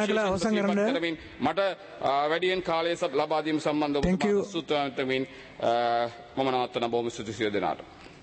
[SPEAKER 9] මට වැඩියෙන් කාලය ලබා දීම සම්බන්ධව මම නවත්තන බොහොම ස්තුතියි දෙනාට.